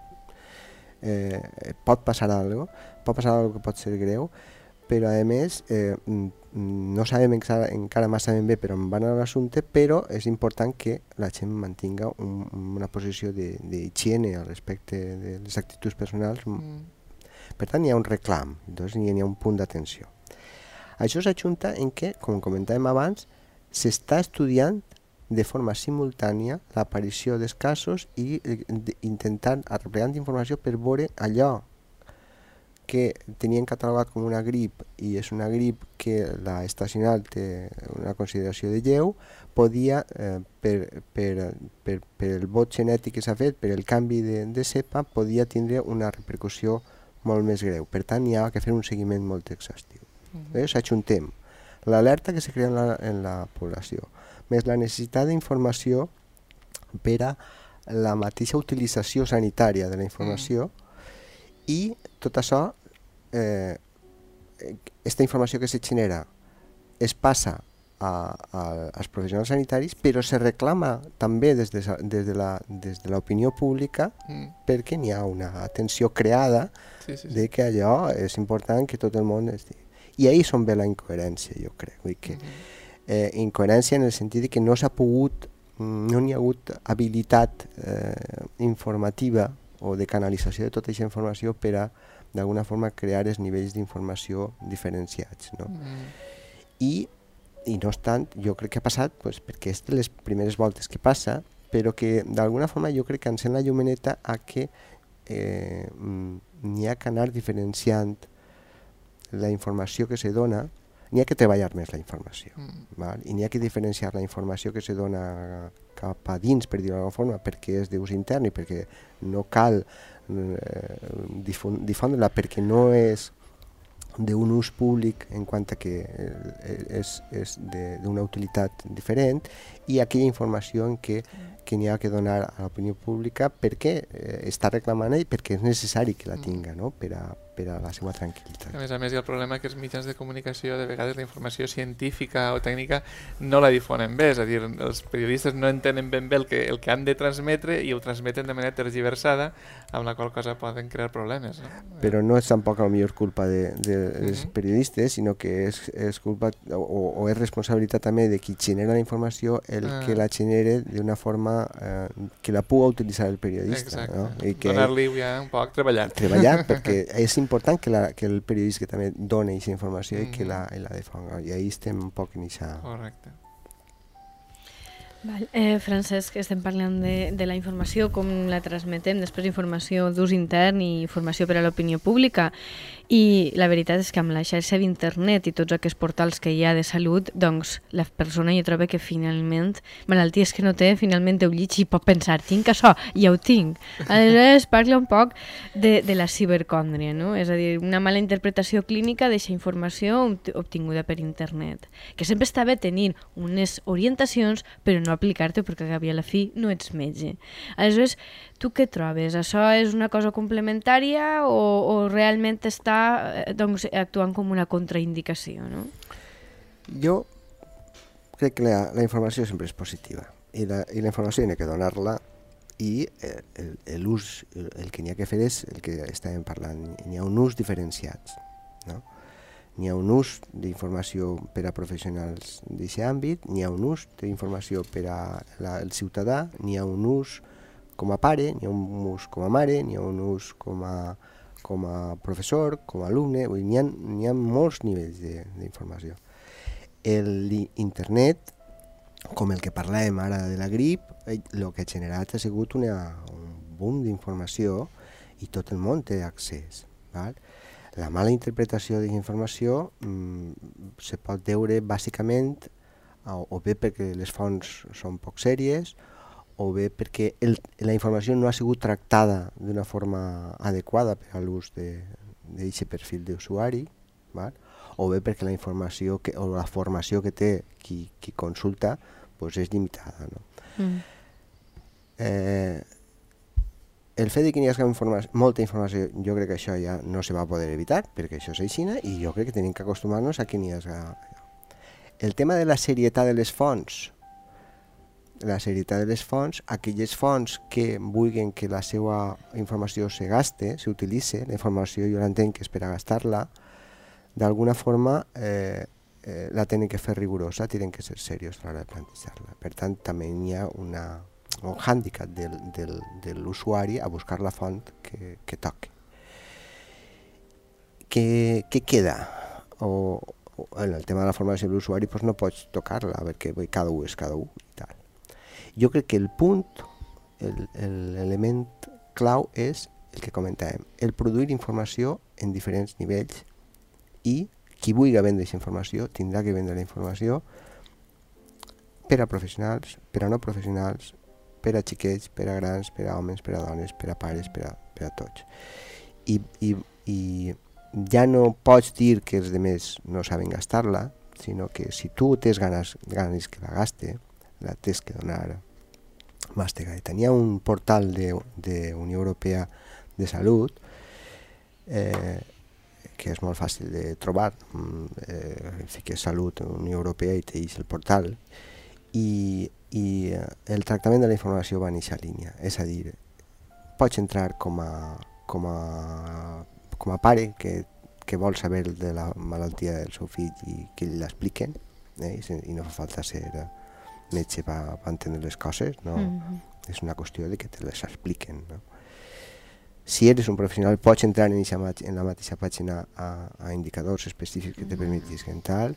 eh, pot passar algo, pot passar algo que pot ser greu, però a més eh, no sabem encara, encara massa ben bé per on va anar l'assumpte, però és important que la gent mantinga un, una posició d'higiene al respecte de les actituds personals. Mm. Per tant, hi ha un reclam, doncs hi ha un punt d'atenció. Això s'ajunta en què, com comentàvem abans, s'està estudiant de forma simultània l'aparició dels casos i eh, intentant arreplegant informació per veure allò que tenien catalogat com una grip i és una grip que la estacional té una consideració de lleu, podia, eh, per, per, per, per el vot genètic que s'ha fet, per el canvi de, de cepa, podia tindre una repercussió molt més greu. Per tant, hi ha que fer un seguiment molt exhaustiu. Uh-huh. eh? S'ajuntem l'alerta que se crea en la, en la població, més la necessitat d'informació per a la mateixa utilització sanitària de la informació uh-huh. i tot això, eh, aquesta informació que se genera es passa a, a, als professionals sanitaris, però se reclama també des de, des de la, des de l'opinió pública mm. perquè n'hi ha una atenció creada sí, sí, sí. de que allò és important que tot el món estigui. I ahir són bé la incoherència, jo crec. Vull dir que, mm-hmm. eh, incoherència en el sentit de que no s'ha pogut, no n'hi ha hagut habilitat eh, informativa o de canalització de tota aquesta informació per a, d'alguna forma, crear els nivells d'informació diferenciats. No? Mm. I I no obstant, jo crec que ha passat pues, perquè és de les primeres voltes que passa, però que d'alguna forma jo crec que encén la llumeneta a que eh, n'hi ha que anar diferenciant la informació que se dona, n'hi ha que treballar més la informació, mm. val? I n'hi ha que diferenciar la informació que se dona cap a dins, per dir-ho d'alguna forma, perquè és d'ús intern i perquè no cal eh, difondre-la, perquè no és d'un ús públic en quant a que és, és d'una utilitat diferent, i aquella informació en què, que n'hi ha que donar a l'opinió pública perquè eh, està reclamant i perquè és necessari que la tinga, no? per, a, per a la seva tranquil·litat. A més a més hi ha el problema que els mitjans de comunicació de vegades la informació científica o tècnica no la difonen bé, és a dir, els periodistes no entenen ben bé el que, el que han de transmetre i ho transmeten de manera tergiversada, amb la qual cosa poden crear problemes. No? Però no és tampoc la millor culpa de, de dels uh-huh. periodistes, sinó que és, és culpa o, o és responsabilitat també de qui genera la informació el uh. que la genere d'una forma eh, que la puga utilitzar el periodista. No? Donar-li ja un poc treballat. Treballat, perquè és important que, la, que el periodista també doni aquesta informació uh-huh. i que la, i la difonga. I ahí estem un poc en aquesta... Correcte. Val. Eh, Francesc, estem parlant de, de la informació, com la transmetem, després informació d'ús intern i informació per a l'opinió pública, i la veritat és que amb la xarxa d'internet i tots aquests portals que hi ha de salut, doncs la persona jo trobo que finalment, malalties que no té, finalment ho llig i pot pensar, tinc això, ja ho tinc. Aleshores parla un poc de, de la cibercòndria, no? És a dir, una mala interpretació clínica d'aquesta informació obtinguda per internet, que sempre està bé tenir unes orientacions, però no no aplicar-te perquè a la fi no ets metge. Aleshores, tu què trobes? Això és una cosa complementària o, o realment està doncs, actuant com una contraindicació? No? Jo crec que la, la informació sempre és positiva i la, i la informació hi ha que donar-la i l'ús, el, el que n'hi ha que fer és el que estàvem parlant, n'hi ha un ús diferenciats, no? N'hi ha un ús d'informació per a professionals d'aquest àmbit, n'hi ha un ús d'informació per al ciutadà, n'hi ha un ús com a pare, n'hi ha un ús com a mare, n'hi ha un ús com a, com a professor, com a alumne, n'hi ha, n'hi ha molts nivells d'informació. L'internet, com el que parlàvem ara de la grip, el que ha generat ha sigut una, un boom d'informació i tot el món té accés. Val? La mala interpretació de la informació mm, se pot deure bàsicament o, o bé perquè les fonts són poc sèries o bé perquè el, la informació no ha sigut tractada d'una forma adequada per a l'ús d'aquest perfil d'usuari, o bé perquè la informació que, o la formació que té qui, qui consulta pues és limitada. No? Mm. Eh, El fet de que hi hagi informa molta informació, jo crec que això ja no se va poder evitar, perquè això és així, i jo crec que tenim que acostumar-nos a que n'hi hagi... El tema de la serietat de les fonts, la serietat de les fonts, aquelles fonts que vulguin que la seva informació se gaste, s'utilitzi, la informació jo l'entenc que és per a gastar-la, d'alguna forma eh, eh, la tenen que fer rigorosa, tenen que ser serios a l'hora de plantejar-la. Per tant, també hi ha una... un hàndicap del, del, de l'usuari a buscar la font que, que toqui. Què, què queda? O, o en el tema de la formació de l'usuari pues no pots tocar-la perquè cada un és cada un. I tal. Jo crec que el punt, l'element clau és el que comentàvem, el produir informació en diferents nivells i qui vulgui vendre aquesta informació tindrà que vendre la informació per a professionals, per a no professionals, per a xiquets, per a grans, per a homes, per a dones, per a pares, per a, per a tots. I, i, I ja no pots dir que els altres no saben gastar-la, sinó que si tu tens ganes, ganes que la gaste, la tens que donar màstega. Tenia un portal de, de Unió Europea de Salut eh, que és molt fàcil de trobar. Eh, fiques Salut en Unió Europea i te deixa el portal i i el tractament de la informació va en aquesta línia, és a dir, pots entrar com a, com a, com a pare que, que vol saber de la malaltia del seu fill i que l'expliquen, eh? I no fa falta ser metge per entendre les coses, no? Mm-hmm. És una qüestió de que te les expliquen. No? Si eres un professional pots entrar en, en la mateixa pàgina a, a indicadors específics que te permetisquen tal.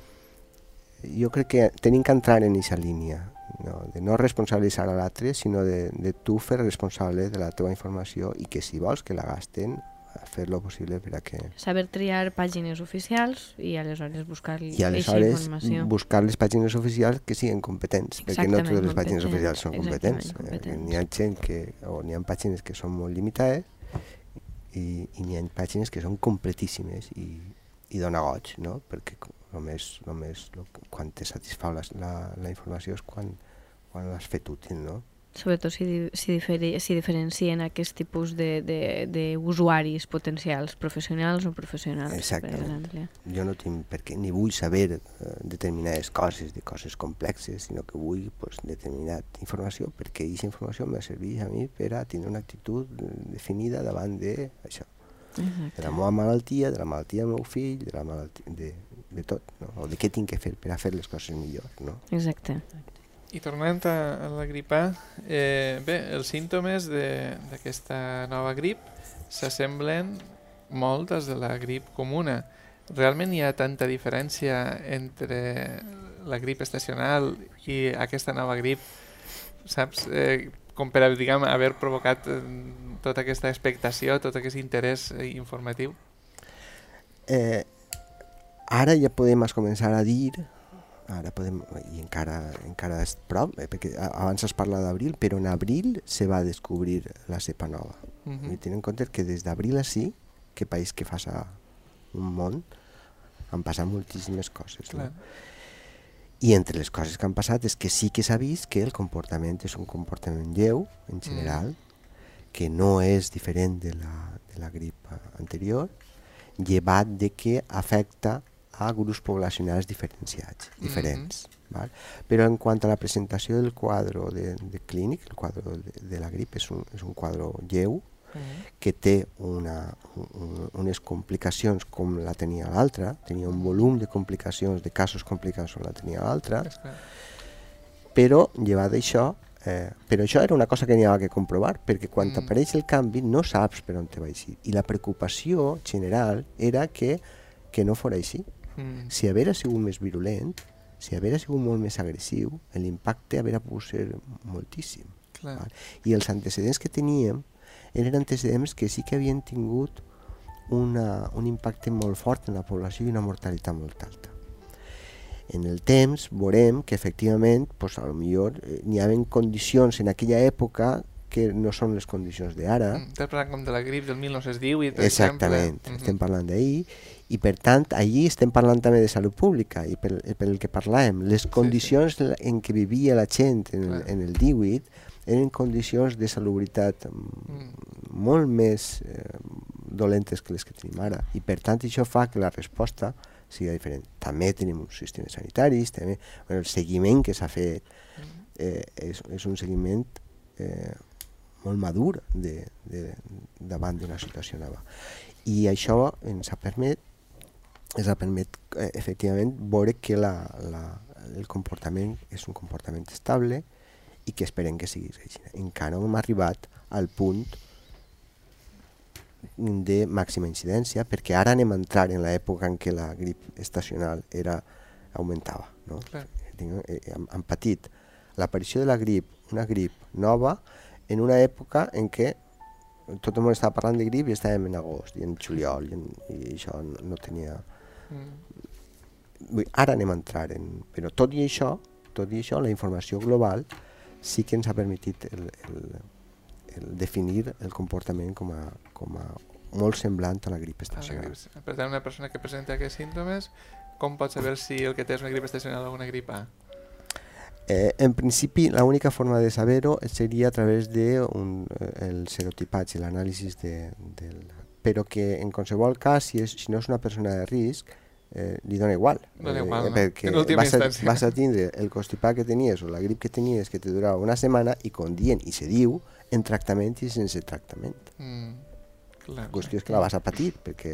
Jo crec que tenim que entrar en aquesta línia, no? De no responsabilitzar a l'altre, sinó de, de tu fer responsable de la teva informació i que si vols que la gasten, fer lo possible per a que... Saber triar pàgines oficials i aleshores buscar aquesta informació. I aleshores buscar les pàgines oficials que siguin competents, perquè no totes les pàgines oficials són competents. Eh, n'hi ha gent que, o n'hi ha pàgines que són molt limitades i, i n'hi ha pàgines que són completíssimes i, i dona goig, no? Perquè només, només quan te satisfà la, la, la informació és quan, quan l'has fet útil, no? Sobretot si, si, diferi, si diferencien aquest tipus d'usuaris potencials, professionals o professionals. Exactament. Jo no tinc per què, ni vull saber uh, determinades coses, de coses complexes, sinó que vull pues, determinada informació, perquè aquesta informació em serveix a mi per a tenir una actitud definida davant d'això. Exacte. De la meva malaltia, de la malaltia del meu fill, de la malaltia, de, de tot, no? O de què tinc que fer per a fer les coses millor, no? Exacte. I tornant a, a la grip A, eh, bé, els símptomes d'aquesta nova grip s'assemblen molt als de la grip comuna. Realment hi ha tanta diferència entre la grip estacional i aquesta nova grip, saps? Eh, com per diguem, haver provocat eh, tota aquesta expectació, tot aquest interès eh, informatiu? Eh, ara ja podem començar a dir, ara podem, i encara, encara és prop, eh, perquè abans es parla d'abril, però en abril se va descobrir la cepa nova. Uh-huh. I tenint en compte que des d'abril a sí, que país que fa un món, han passat moltíssimes coses. No? I entre les coses que han passat és que sí que s'ha vist que el comportament és un comportament lleu, en general, mm. que no és diferent de la, de la grip anterior, llevat de que afecta a grups poblacionals diferenciats, diferents. Mm-hmm. Val? Però en quant a la presentació del quadre de, de clínic, el quadre de, de la grip és un, és un quadre lleu, mm-hmm. que té una, un, unes complicacions com la tenia l'altra, tenia un volum de complicacions, de casos complicats com la tenia l'altra, però llevat d'això, eh, però això era una cosa que n'hi havia que comprovar, perquè quan mm. apareix el canvi no saps per on te va així. I la preocupació general era que, que no fos així. Mm. Si haguera sigut més virulent, si haguera sigut molt més agressiu, l'impacte hauria pogut ser moltíssim. I els antecedents que teníem eren antecedents que sí que havien tingut una, un impacte molt fort en la població i una mortalitat molt alta. En el temps veurem que efectivament pues, a lo millor eh, n'hi havia condicions en aquella època que no són les condicions d'ara. Mm, Estàs parlant com de la grip del mil nou-cents divuit, per Exactament, exemple. estem parlant d'ahir, i per tant allí estem parlant també de salut pública, i pel, pel que parlàvem, les condicions sí, sí. en què vivia la gent en, el, en el divuit eren condicions de salubritat mm. molt més eh, dolentes que les que tenim ara, i per tant això fa que la resposta sigui diferent. També tenim uns sistemes sanitaris, també, bueno, el seguiment que s'ha fet eh, és, és un seguiment eh, molt madur de, de, davant d'una situació nova. I això ens ha permet, ens ha permet eh, efectivament veure que la, la, el comportament és un comportament estable i que esperem que sigui així. Encara no hem arribat al punt de màxima incidència, perquè ara anem a entrar en l'època en què la grip estacional era, augmentava. No? Hem, hem patit l'aparició de la grip, una grip nova, en una època en què tot el món estava parlant de grip i estàvem en agost i en juliol i, en, i això no, no tenia... Mm. Ara anem a entrar en... Però tot i això, tot i això, la informació global sí que ens ha permetit el, el, el definir el comportament com a, com a molt semblant a la grip estacional. Per tant, una persona que presenta aquests símptomes, com pot saber si el que té és una grip estacional o una grip A? Eh, en principi, l'única forma de saber-ho seria a través del de serotipatge, l'anàlisi de, del... Però que en qualsevol cas, si, és, si no és una persona de risc, eh, li dona igual. Dona igual, eh, no? Perquè vas a, vas a tindre el constipat que tenies o la grip que tenies que te durava una setmana i com dient i se diu en tractament i sense tractament. Mm, clar, la qüestió és que la vas a patir, perquè...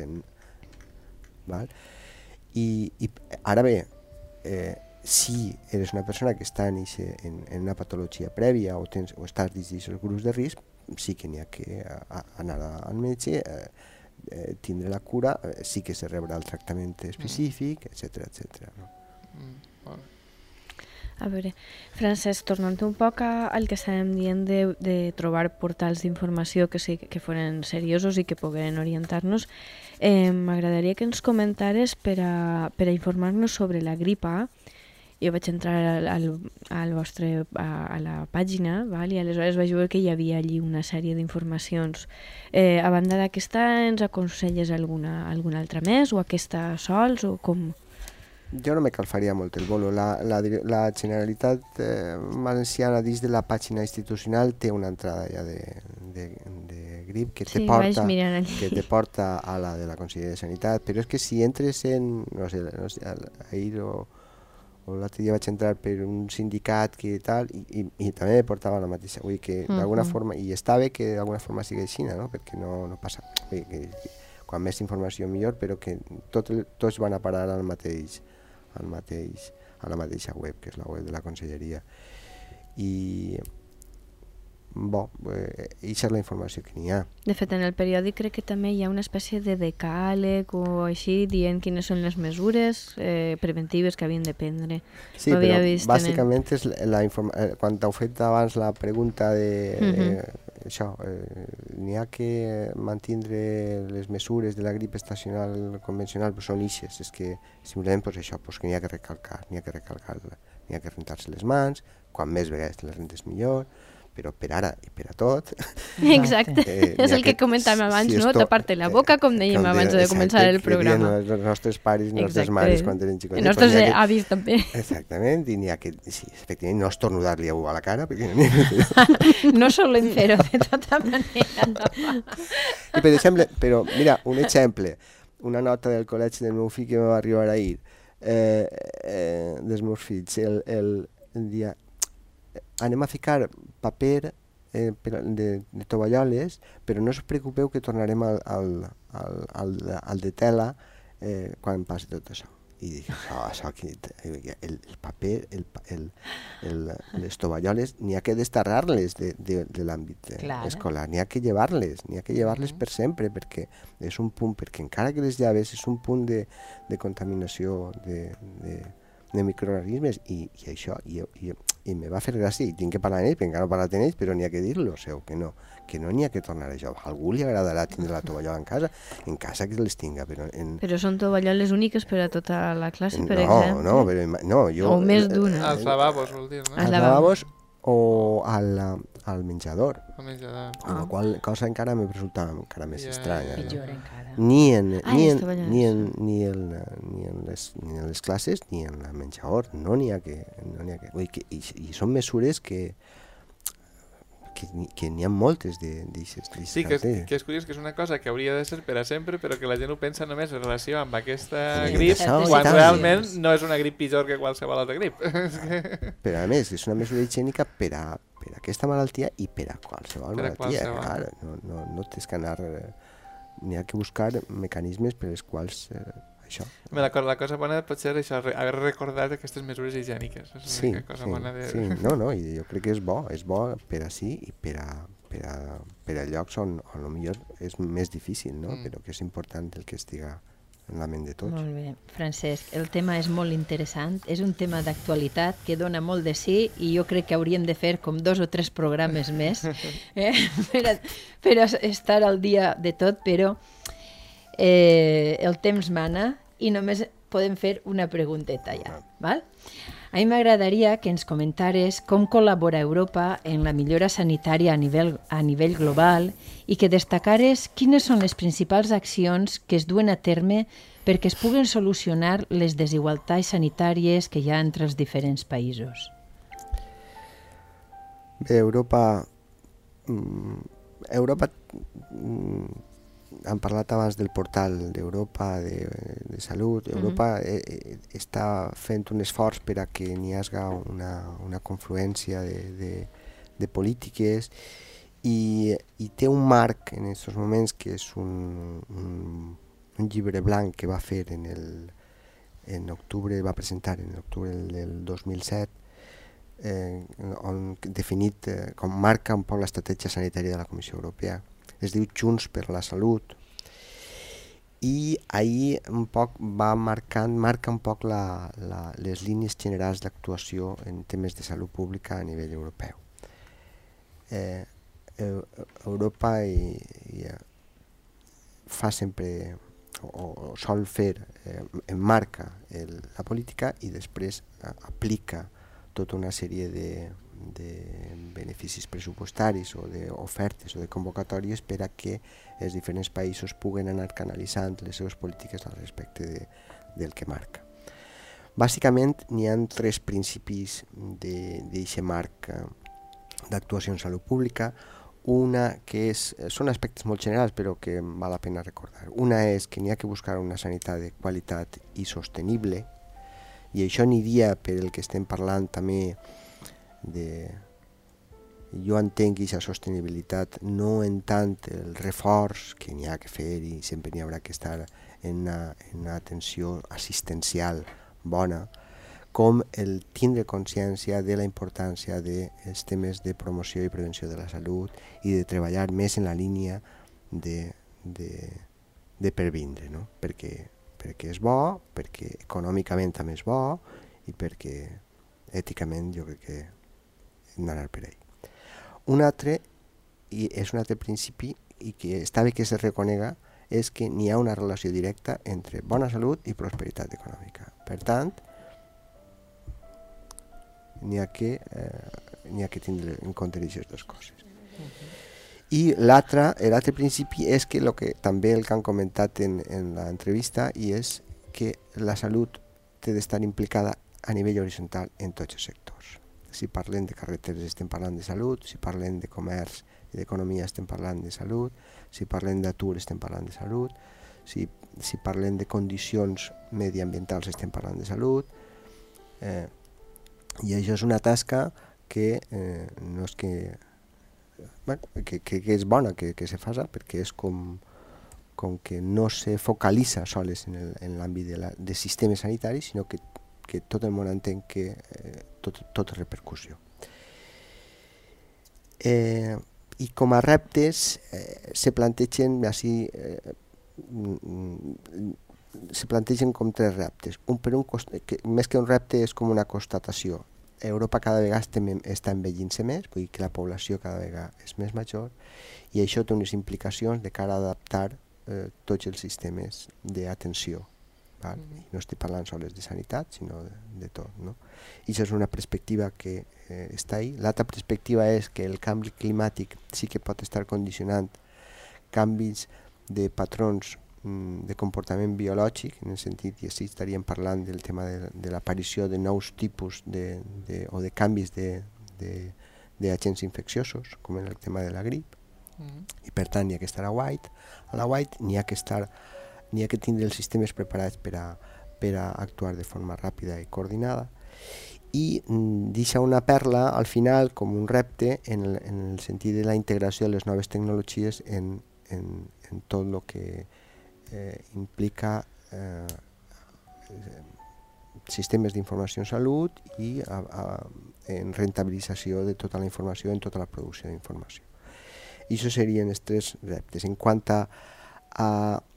Val? I, i ara bé, eh, si eres una persona que està en, ixe, en, en una patologia prèvia o, tens, o estàs dins d'aquests grups de risc, sí que n'hi ha que a, a anar al metge, eh, eh, tindre la cura, eh, sí que se rebrà el tractament específic, etcètera, etcètera. No? Mm, bueno. A veure, Francesc, tornant un poc al que estàvem dient de, de trobar portals d'informació que, sí, que foren seriosos i que pogueren orientar-nos, eh, m'agradaria que ens comentares per a, per a informar-nos sobre la grip A. Jo vaig entrar al, al, al vostre, a, a la pàgina, val? I aleshores vaig veure que hi havia allí una sèrie d'informacions. Eh, a banda d'aquesta, ens aconselles alguna, alguna altra més, o aquesta sols, o com? Jo no me calfaria molt el bolo. La, la, la Generalitat eh, Valenciana dins de la pàgina institucional té una entrada ja de, de, de grip que te, sí, porta, que te porta a la de la Conselleria de Sanitat, però és que si entres en, no sé, no sé ahir o o l'altre dia vaig entrar per un sindicat que tal, i, i, i també portava la mateixa, vull dir que uh-huh. d'alguna forma, i està bé que d'alguna forma sigui així, no? Perquè no, no passa, vull dir que, que quan més informació millor, però que tot, tots van a parar al mateix, al mateix, a la mateixa web, que és la web de la Conselleria. I bo, eh, això és la informació que n'hi ha. De fet, en el periòdic crec que també hi ha una espècie de decàleg o així, dient quines són les mesures eh, preventives que havien de prendre. Sí, però bàsicament en... és la informa... quan t'heu fet abans la pregunta de uh-huh. eh, això, eh, n'hi ha que mantindre les mesures de la grip estacional convencional, però són ixes, és que simplement pues, això, pues, que n'hi ha que recalcar, n'hi ha que recalcar, n'hi ha que rentar-se les mans, quan més vegades te les rentes millor, però per ara i per a tot... Exacte, eh, és el que comentàvem abans, si no? Tapar-te la boca, com dèiem com abans de, de començar el programa. Els nostres pares i les nostres mares quan eren xicotets. Els nostres pues avis que... també. Exactament, i n'hi ha que, sí, efectivament, no estornudar-li a algú a la cara, perquè... No solem fer-ho de tota manera. I per exemple, però, mira, un exemple, una nota del col·legi del meu fill que va arribar ahir, eh, eh, dels meus fills, el, el, el dia... Anem a ficar paper eh, per, de, de tovalloles, però no us preocupeu que tornarem al, al, al, al, al de tela eh, quan passi tot això. I dic, això, això aquí, el, el paper, el, el, el, les tovalloles, n'hi ha que desterrar-les de, de, de l'àmbit escolar, n'hi ha que llevar-les, n'hi ha que llevar-les per sempre, perquè és un punt, perquè encara que les llaves és un punt de, de contaminació de, de, de microorganismes, i, i això, i, i, i me va fer gràcia, i tinc que parlar amb ells, perquè encara no he parlat amb ells, però n'hi ha que dir-lo, o sigui, que no, que no n'hi ha que tornar a això. A algú li agradarà tindre la tovallola en casa, en casa que les tinga, però... En... Però són tovalloles úniques per a tota la classe, per no, exemple? No, però, no, jo... O més d'una. Als lavabos, vol dir, no? Als lavabos o al, al menjador. Al menjador. Amb la qual cosa encara me resulta encara més yeah. estranya. Pitjor no? encara. Ni en, ah, ni, en, ni, en, ni, en, ni, en les, ni en les classes ni en el menjador. No n'hi ha que... No n'hi ha que, ui, que i, I són mesures que... que, que n'hi ha moltes d'aixes. Sí, que és, que és curiós, que és una cosa que hauria de ser per a sempre, però que la gent ho pensa només en relació amb aquesta sí, grip, quan realment no és una grip pitjor que qualsevol altra grip. Però a més, és una mesura higiènica per a, per a aquesta malaltia i per a qualsevol per a malaltia. Qualsevol. Clar, no, no, no tens que anar... N'hi ha que buscar mecanismes per als quals... Eh, això. La, la cosa bona pot ser això, haver recordat aquestes mesures higièniques. És sí, una cosa sí, bona de... sí, no, no, i jo crec que és bo, és bo per a sí i per a, per a, per a llocs on, on potser és més difícil, no? Mm. Però que és important el que estiga en la ment de tots. Molt bé, Francesc, el tema és molt interessant, és un tema d'actualitat que dona molt de sí i jo crec que hauríem de fer com dos o tres programes més eh? per, a, per a estar al dia de tot, però eh, el temps mana i només podem fer una pregunteta ja. Val? A mi m'agradaria que ens comentares com col·labora Europa en la millora sanitària a nivell, a nivell global i que destacares quines són les principals accions que es duen a terme perquè es puguen solucionar les desigualtats sanitàries que hi ha entre els diferents països. Bé, Europa... Europa... Han parlat abans del portal d'Europa de, de salut. Europa mm-hmm. eh, està fent un esforç per a que n'hi hagi una, una confluència de, de, de polítiques i, i té un marc en aquests moments que és un, un, un llibre blanc que va fer en, el, en octubre, va presentar en octubre del dos mil set, eh, on definit eh, com marca un poc l'estratègia sanitària de la Comissió Europea. Es diu Junts per la Salut i ahir un poc va marcant, marca un poc la, la, les línies generals d'actuació en temes de salut pública a nivell europeu. Eh, Europa i, i, fa sempre o, o sol fer, eh, enmarca el, la política i després eh, aplica tota una sèrie de de beneficis pressupostaris o d'ofertes o de convocatòries per a que els diferents països puguen anar canalitzant les seves polítiques al respecte de, del que marca. Bàsicament n'hi ha tres principis d'aquest marc d'actuació en salut pública. Una que és, són aspectes molt generals però que val la pena recordar. Una és que n'hi ha que buscar una sanitat de qualitat i sostenible, i això aniria per el que estem parlant també de... Jo entenc aquesta sostenibilitat no en tant el reforç que n'hi ha que fer i sempre n'hi haurà que estar en una, en una atenció assistencial bona, com el tindre consciència de la importància dels temes de promoció i prevenció de la salut i de treballar més en la línia de, de, de pervindre, no? perquè, perquè és bo, perquè econòmicament també és bo i perquè èticament jo crec que hem d'anar per ell. Un altre, i és un altre principi i que està bé que es reconega, és que n'hi ha una relació directa entre bona salut i prosperitat econòmica. Per tant, n'hi ha que eh, n'hi ha que tindre en compte aquestes dues coses. I l'altre, l'altre principi és que, lo que també el que han comentat en, en l'entrevista, i és que la salut té d'estar implicada a nivell horitzontal en tots els sectors. Si parlem de carreteres estem parlant de salut, si parlem de comerç i d'economia estem parlant de salut, si parlem d'atur estem parlant de salut, si, si parlem de condicions mediambientals estem parlant de salut, eh, i això és una tasca que eh, no és que, bueno, que, que, que és bona que, que se faça, perquè és com, com que no se focalitza sols en, el, en l'àmbit de, la, de sistemes sanitaris, sinó que, que tot el món entén que eh, tot, tot és repercussió. Eh, I com a reptes eh, se plantegen així, eh, se plantegen com tres reptes. Un, per un cost, que, més que un repte és com una constatació. Europa cada vegada estem, està envellint-se més, vull dir que la població cada vegada és més major, i això té unes implicacions de cara a adaptar eh, tots els sistemes d'atenció. Val? Mm. No estic parlant sols de sanitat, sinó de, de tot. No? I això és una perspectiva que eh, està ahí. L'altra perspectiva és que el canvi climàtic sí que pot estar condicionant canvis de patrons mm, de comportament biològic, en el sentit, i així estaríem parlant del tema de, de l'aparició de nous tipus de, de, o de canvis d'agents infecciosos, com en el tema de la grip, mm. i per tant n'hi ha que estar a white. A la white n'hi ha que estar n'hi ha que tindre els sistemes preparats per a, per a actuar de forma ràpida i coordinada, i mm, deixa una perla al final com un repte en el, en el sentit de la integració de les noves tecnologies en, en, en tot el que eh, implica eh, sistemes d'informació en salut i a, a, en rentabilització de tota la informació, en tota la producció d'informació. I això serien els tres reptes. En quant a, a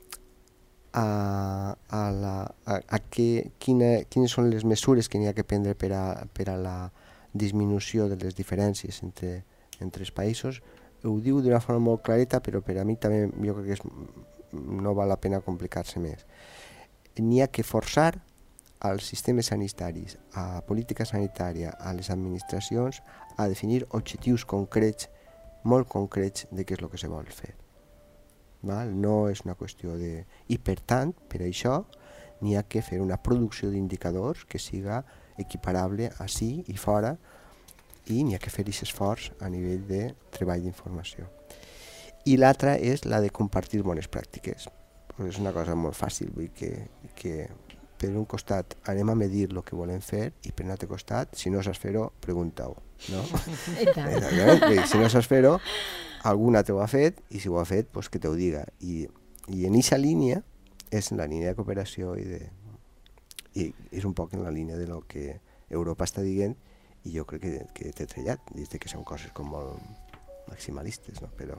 a, a, la, a, a que, quina, quines són les mesures que n'hi ha que prendre per a, per a la disminució de les diferències entre, entre els països. Ho diu d'una forma molt clareta, però per a mi també jo crec que és, no val la pena complicar-se més. N'hi ha que forçar als sistemes sanitaris, a política sanitària, a les administracions, a definir objectius concrets, molt concrets, de què és el que se vol fer. Val? No és una qüestió de... I per tant, per això, n'hi ha que fer una producció d'indicadors que siga equiparable ací i fora, i n'hi ha que fer aquest esforç a nivell de treball d'informació. I l'altra és la de compartir bones pràctiques. Pues és una cosa molt fàcil, vull dir que, que per un costat anem a medir el que volem fer i per un altre costat, si no saps fer-ho, pregunta-ho. No? I tant. Si no saps fer-ho, alguna te ho ha fet, i si ho ha fet, pues que te ho diga. I, i en aquesta línia és en la línia de cooperació i, de, i és un poc en la línia de lo que Europa està dient, i jo crec que, que t'he trellat, des que són coses com molt maximalistes, no? Però...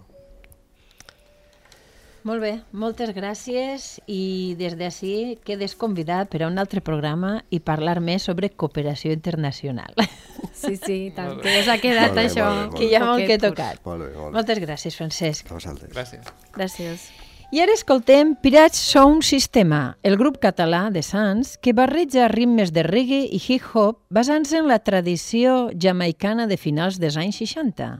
Molt bé, moltes gràcies, i des d'ací quedes convidat per a un altre programa i parlar més sobre cooperació internacional. Sí, sí, tant, que ja s'ha quedat Molt bé, això. molt bé, molt Que hi ha molt que he tocat. Molt bé, molt bé. Moltes gràcies, Francesc. A vosaltres. Gràcies. Gràcies. I ara escoltem Pirates Sound Systema, el grup català de Sants que barreja ritmes de reggae i hip-hop basant-se en la tradició jamaicana de finals dels anys seixanta.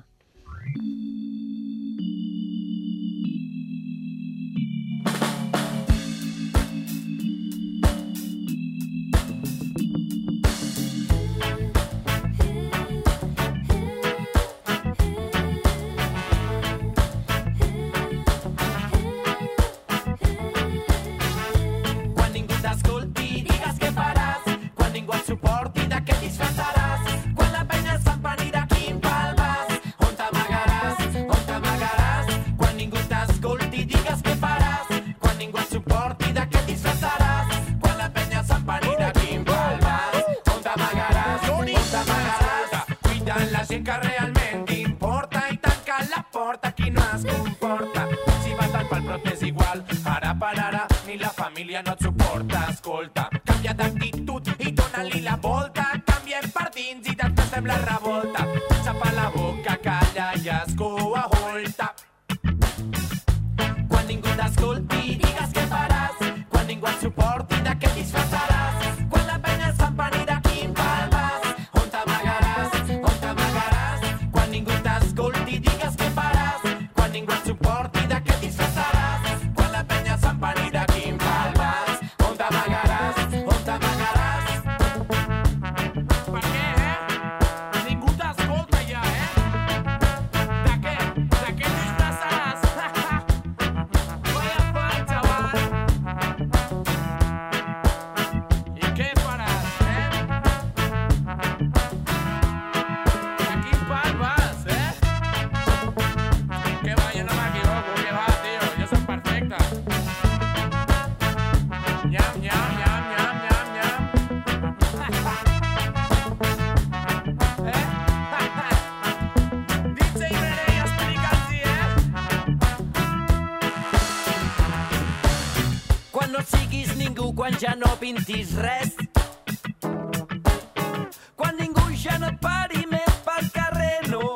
No et suporta, escolta, canvia d'actitud i dona-li la volta, canviem per dins i després fem la revolta, xapa la boca, calla i escolta. Quan ningú t'escolti, digues què faràs, quan ningú et suporti, de què et disfressaràs, quan la penya es fa empanir de quin pal vas, on t'amagaràs, on t'amagaràs. pintis res. Quan ningú ja no et pari més pel carrer, no.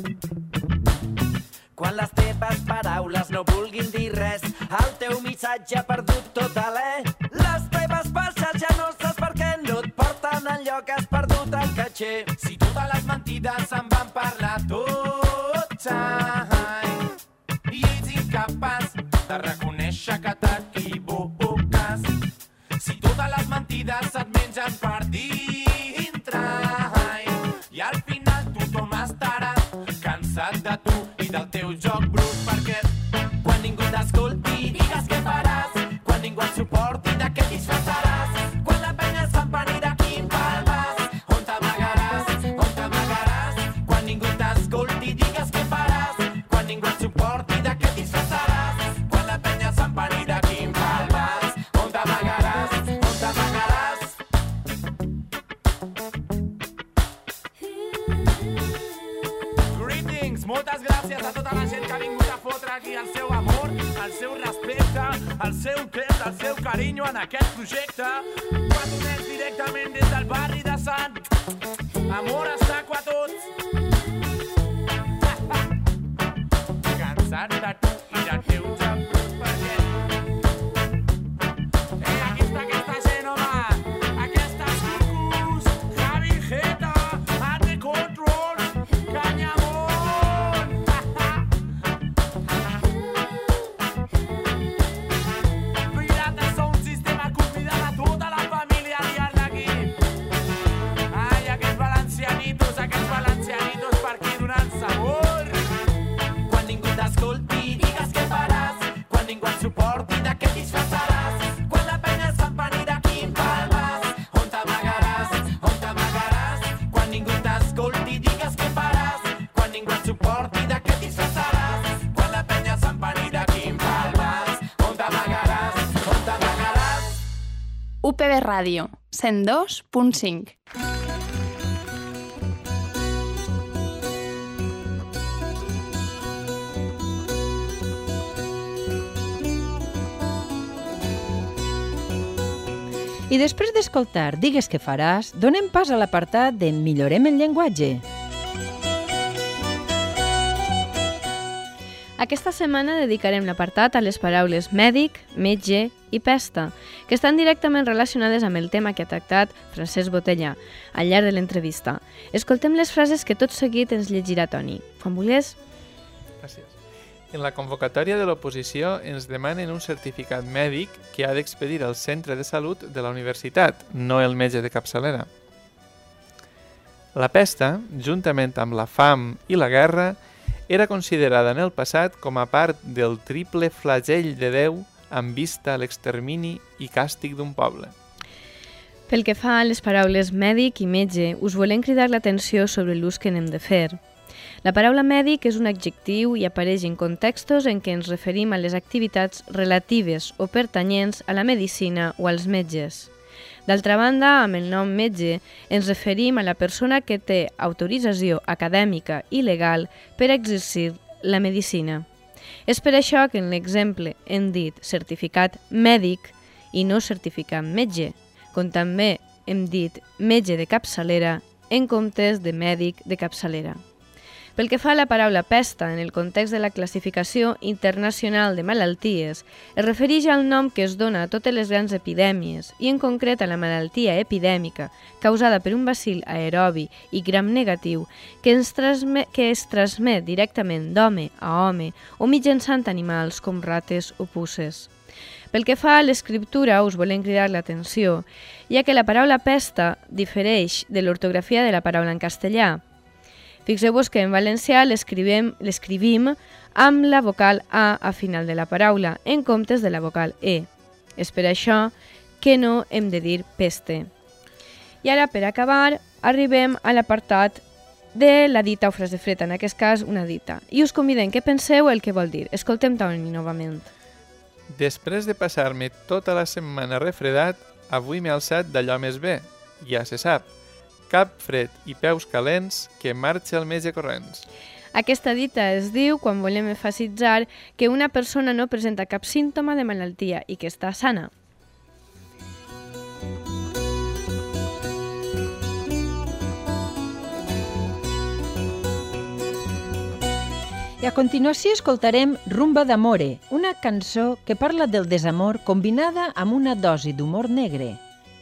Quan les teves paraules no vulguin dir res, el teu missatge ha perdut tot alè. Les teves passes ja no saps per què no et porten enlloc, has perdut el caché. Si totes les mentides se'n van parlar tots, ai, i ets incapaç de reconèixer que t'equivoques. Si totes les mentides et mengen per dintre, ai, i al final tothom estarà cansat de tu i del teu joc brut, perquè quan ningú t'escolti digues què faràs, quan ningú et suporti de què disfressaràs, quan la penya es fa parir de quin pal vas, on t'amagaràs, on t'amagaràs, quan ningú t'escolti digues què faràs, quan ningú et suporti de què disfressaràs, quan la penya es fa parir de quin pal vas, on t'amagaràs, on t'amagaràs. Greetings, moltes gràcies a tota la gent que ha vingut a fotre aquí el seu amor, el seu respecte, el seu temps, el seu carinyo en aquest projecte. Patonets directament des del barri de Sant. Amor a saco a tots. Cansat de tu i del teu joc, perquè... Eh, aquí està aquesta gent, home! Aquestes cucus! Javi Jeta! Ate Control! Canyamón! Pirata Sound System ha convidat a tota la família a liar d'aquí. Ai, aquests valencianitos, aquests valencianitos per aquí donant sabor. Quan ningú t'escolti, digues què faràs, quan ningú et suporti, de què disfressaràs, quan la penya es fa parir de quin pal vas, on t'amagaràs, on t'amagaràs, quan ningú t'escolti, digues què faràs, quan ningú et suporti, de què disfressaràs, quan la penya es fa parir de quin pal vas, on t'amagaràs, on t'amagaràs. U P B Ràdio, cent dos punt cinc. I després d'escoltar Digues què faràs, donem pas a l'apartat de Millorem el llenguatge. Aquesta setmana dedicarem l'apartat a les paraules mèdic, metge i pesta, que estan directament relacionades amb el tema que ha tractat Francesc Botellà al llarg de l'entrevista. Escoltem les frases que tot seguit ens llegirà Toni. Quan vulguis. Gràcies. En la convocatòria de l'oposició ens demanen un certificat mèdic que ha d'expedir el centre de salut de la universitat, no el metge de capçalera. La pesta, juntament amb la fam i la guerra, era considerada en el passat com a part del triple flagell de Déu amb vista a l'extermini i càstig d'un poble. Pel que fa a les paraules mèdic i metge, us volem cridar l'atenció sobre l'ús que n'hem de fer. La paraula mèdic és un adjectiu i apareix en contextos en què ens referim a les activitats relatives o pertanyents a la medicina o als metges. D'altra banda, amb el nom metge ens referim a la persona que té autorització acadèmica i legal per exercir la medicina. És per això que en l'exemple hem dit certificat mèdic i no certificat metge, com també hem dit metge de capçalera en comptes de mèdic de capçalera. Pel que fa a la paraula pesta en el context de la classificació internacional de malalties, es refereix al nom que es dona a totes les grans epidèmies i en concret a la malaltia epidèmica causada per un bacil aerobi i gram negatiu que, ens transmet, que es transmet directament d'home a home o mitjançant animals com rates o puces. Pel que fa a l'escriptura, us volem cridar l'atenció, ja que la paraula pesta difereix de l'ortografia de la paraula en castellà. Fixeu-vos que en valencià l'escrivim amb la vocal A a final de la paraula, en comptes de la vocal E. És per això que no hem de dir peste. I ara, per acabar, arribem a l'apartat de la dita o frase feta, en aquest cas una dita. I us convidem que penseu el que vol dir. Escoltem Toni novament. Després de passar-me tota la setmana refredat, avui m'he alçat d'allò més bé. Ja se sap. Cap fred i peus calents, que marxa el metge corrents. Aquesta dita es diu quan volem emfasitzar que una persona no presenta cap símptoma de malaltia i que està sana. I a continuació escoltarem Rumba d'Amore, una cançó que parla del desamor combinada amb una dosi d'humor negre.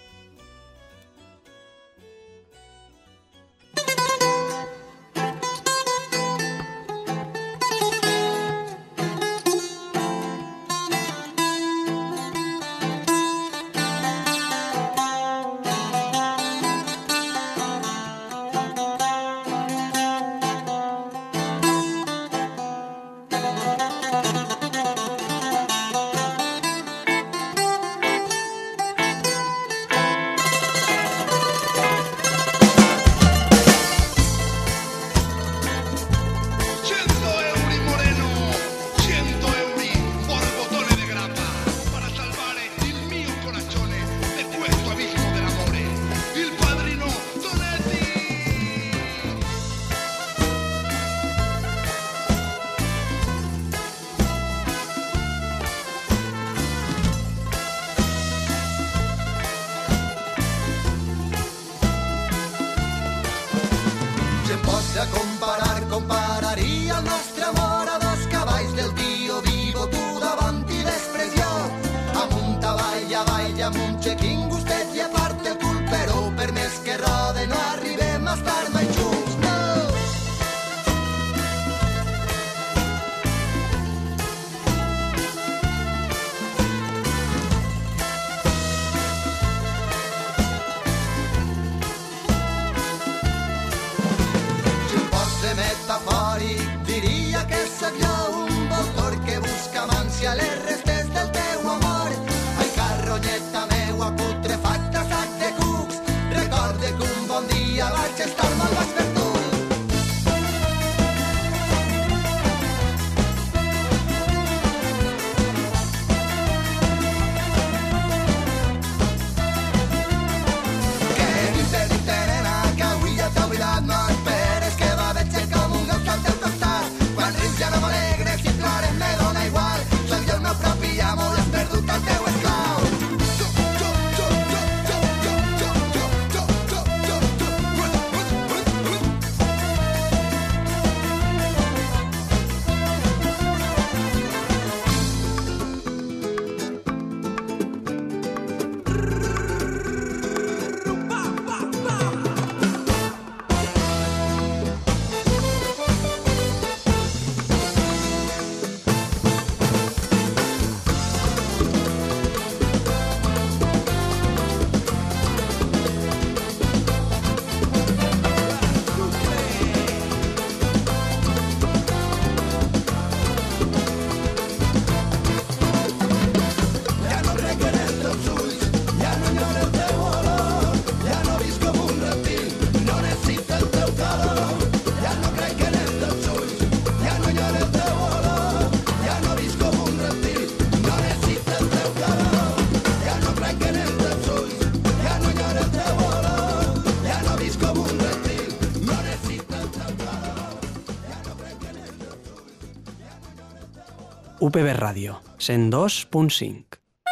U P B Ràdio, cent dos punt cinc.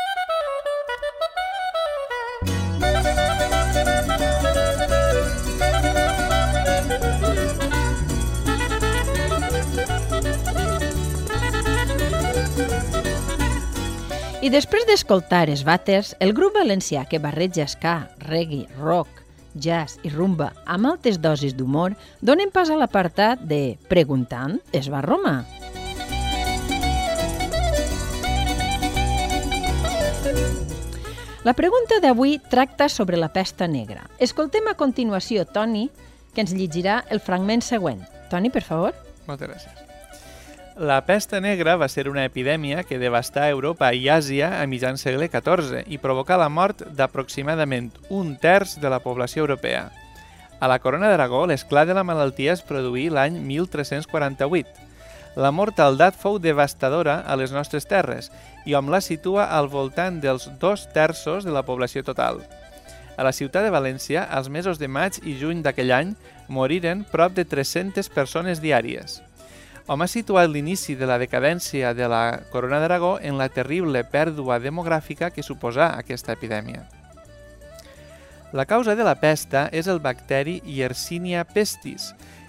I després d'escoltar els Vàters, el grup valencià que barreja ska, reggae, rock, jazz i rumba amb altes dosis d'humor donen pas a l'apartat de Preguntant es va a Roma. La pregunta d'avui tracta sobre la pesta negra. Escoltem a continuació Toni, que ens llegirà el fragment següent. Toni, per favor. Moltes gràcies. La pesta negra va ser una epidèmia que devastà Europa i Àsia a mitjan segle catorze i provocà la mort d'aproximadament un terç de la població europea. A la Corona d'Aragó, l'esclat de la malaltia es produí l'any mil tres-cents quaranta-vuit. La mortaldat fou devastadora a les nostres terres i hom la situa al voltant dels dos terços de la població total. A la ciutat de València, als mesos de maig i juny d'aquell any, moriren prop de tres-centes persones diàries. Hom ha situat l'inici de la decadència de la Corona d'Aragó en la terrible pèrdua demogràfica que suposà aquesta epidèmia. La causa de la pesta és el bacteri Yersinia pestis,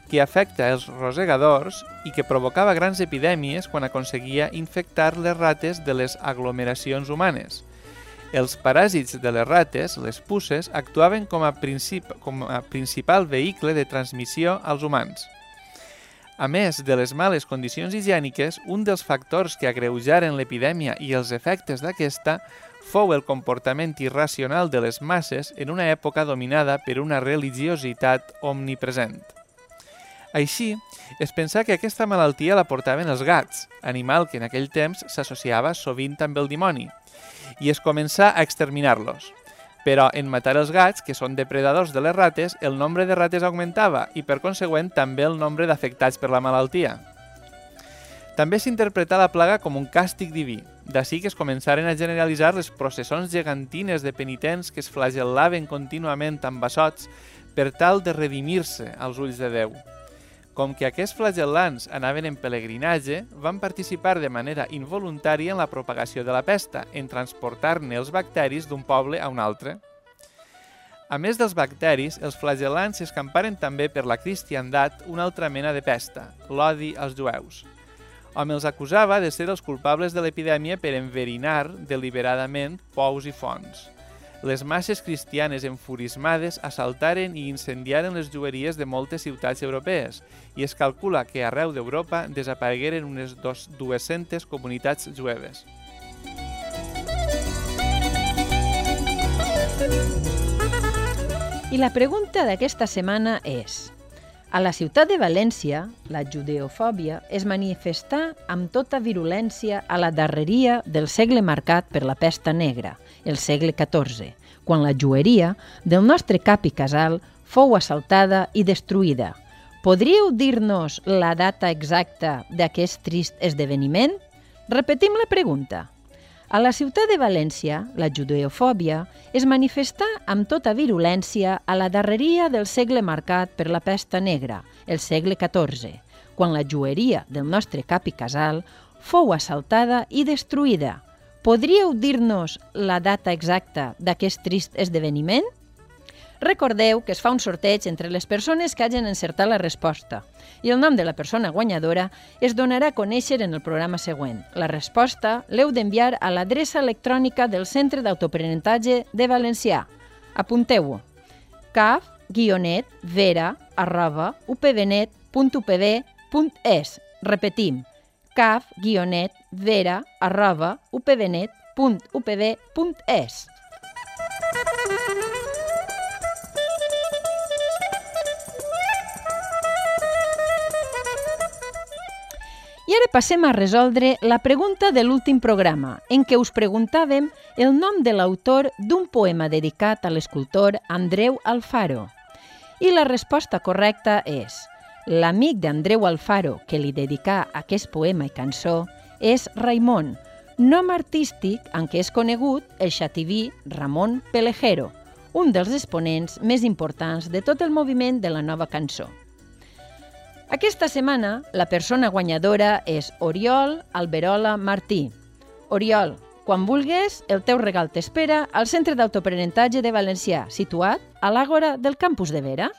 que afecta els rosegadors i que provocava grans epidèmies quan aconseguia infectar les rates de les aglomeracions humanes. Els paràsits de les rates, les puces, actuaven com a, princip com a principal vehicle de transmissió als humans. A més de les males condicions higièniques, un dels factors que agreujaren l'epidèmia i els efectes d'aquesta fou el comportament irracional de les masses en una època dominada per una religiositat omnipresent. Així, es pensà que aquesta malaltia la portaven els gats, animal que en aquell temps s'associava sovint amb el dimoni, i es començà a exterminar-los. Però en matar els gats, que són depredadors de les rates, el nombre de rates augmentava i, per consegüent, també el nombre d'afectats per la malaltia. També s'interpretà la plaga com un càstig diví, d'ací que es començaren a generalitzar les processons gegantines de penitents que es flagel·laven contínuament amb bassots per tal de redimir-se als ulls de Déu. Com que aquests flagel·lants anaven en pelegrinatge, van participar de manera involuntària en la propagació de la pesta, en transportar-ne els bacteris d'un poble a un altre. A més dels bacteris, els flagel·lants s'escamparen també per la cristiandat una altra mena de pesta, l'odi als jueus. Hom els acusava de ser els culpables de l'epidèmia per enverinar deliberadament pous i fonts. Les masses cristianes enfurismades assaltaren i incendiaren les jueries de moltes ciutats europees i es calcula que arreu d'Europa desaparegueren unes dues-centes comunitats jueves. I la pregunta d'aquesta setmana és: a la ciutat de València, la judeofòbia es manifestà amb tota virulència a la darreria del segle marcat per la pesta negra, el segle catorze, quan la jueria del nostre cap i casal fou assaltada i destruïda. Podríeu dir-nos la data exacta d'aquest trist esdeveniment? Repetim la pregunta. A la ciutat de València, la judeofòbia es manifestà amb tota virulència a la darreria del segle marcat per la pesta negra, el segle catorze, quan la jueria del nostre cap i casal fou assaltada i destruïda. Podríeu dir-nos la data exacta d'aquest trist esdeveniment? Recordeu que es fa un sorteig entre les persones que hagin encertat la resposta i el nom de la persona guanyadora es donarà a conèixer en el programa següent. La resposta l'heu d'enviar a l'adreça electrònica del Centre d'Autoaprenentatge de Valencià. Apunteu-ho: caf guionet vera arroba upvnet punt upv punt es. Repetim: caf guionet vera arroba upvnet punt upv punt es. I ara passem a resoldre la pregunta de l'últim programa, en què us preguntàvem el nom de l'autor d'un poema dedicat a l'escultor Andreu Alfaro. I la resposta correcta és: l'amic d'Andreu Alfaro que li dedicà aquest poema i cançó és Raimon, nom artístic en què és conegut el xativí Ramon Pelejero, un dels exponents més importants de tot el moviment de la nova cançó. Aquesta setmana, la persona guanyadora és Oriol Alberola Martí. Oriol, quan vulguis, el teu regal t'espera al Centre d'Autoaprenentatge de Valencià, situat a l'Àgora del Campus de Vera.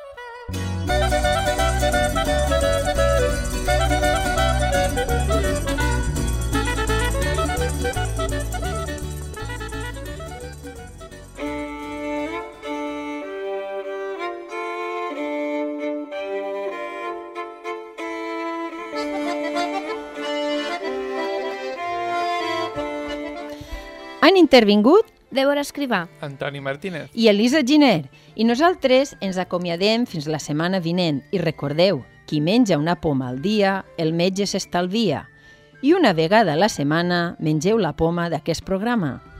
Han intervingut Débora Escrivà, Antoni Martínez i Elisa Giner, i nosaltres ens acomiadem fins la setmana vinent. I recordeu, qui menja una poma al dia, el metge s'estalvia. I una vegada a la setmana mengeu la poma d'aquest programa.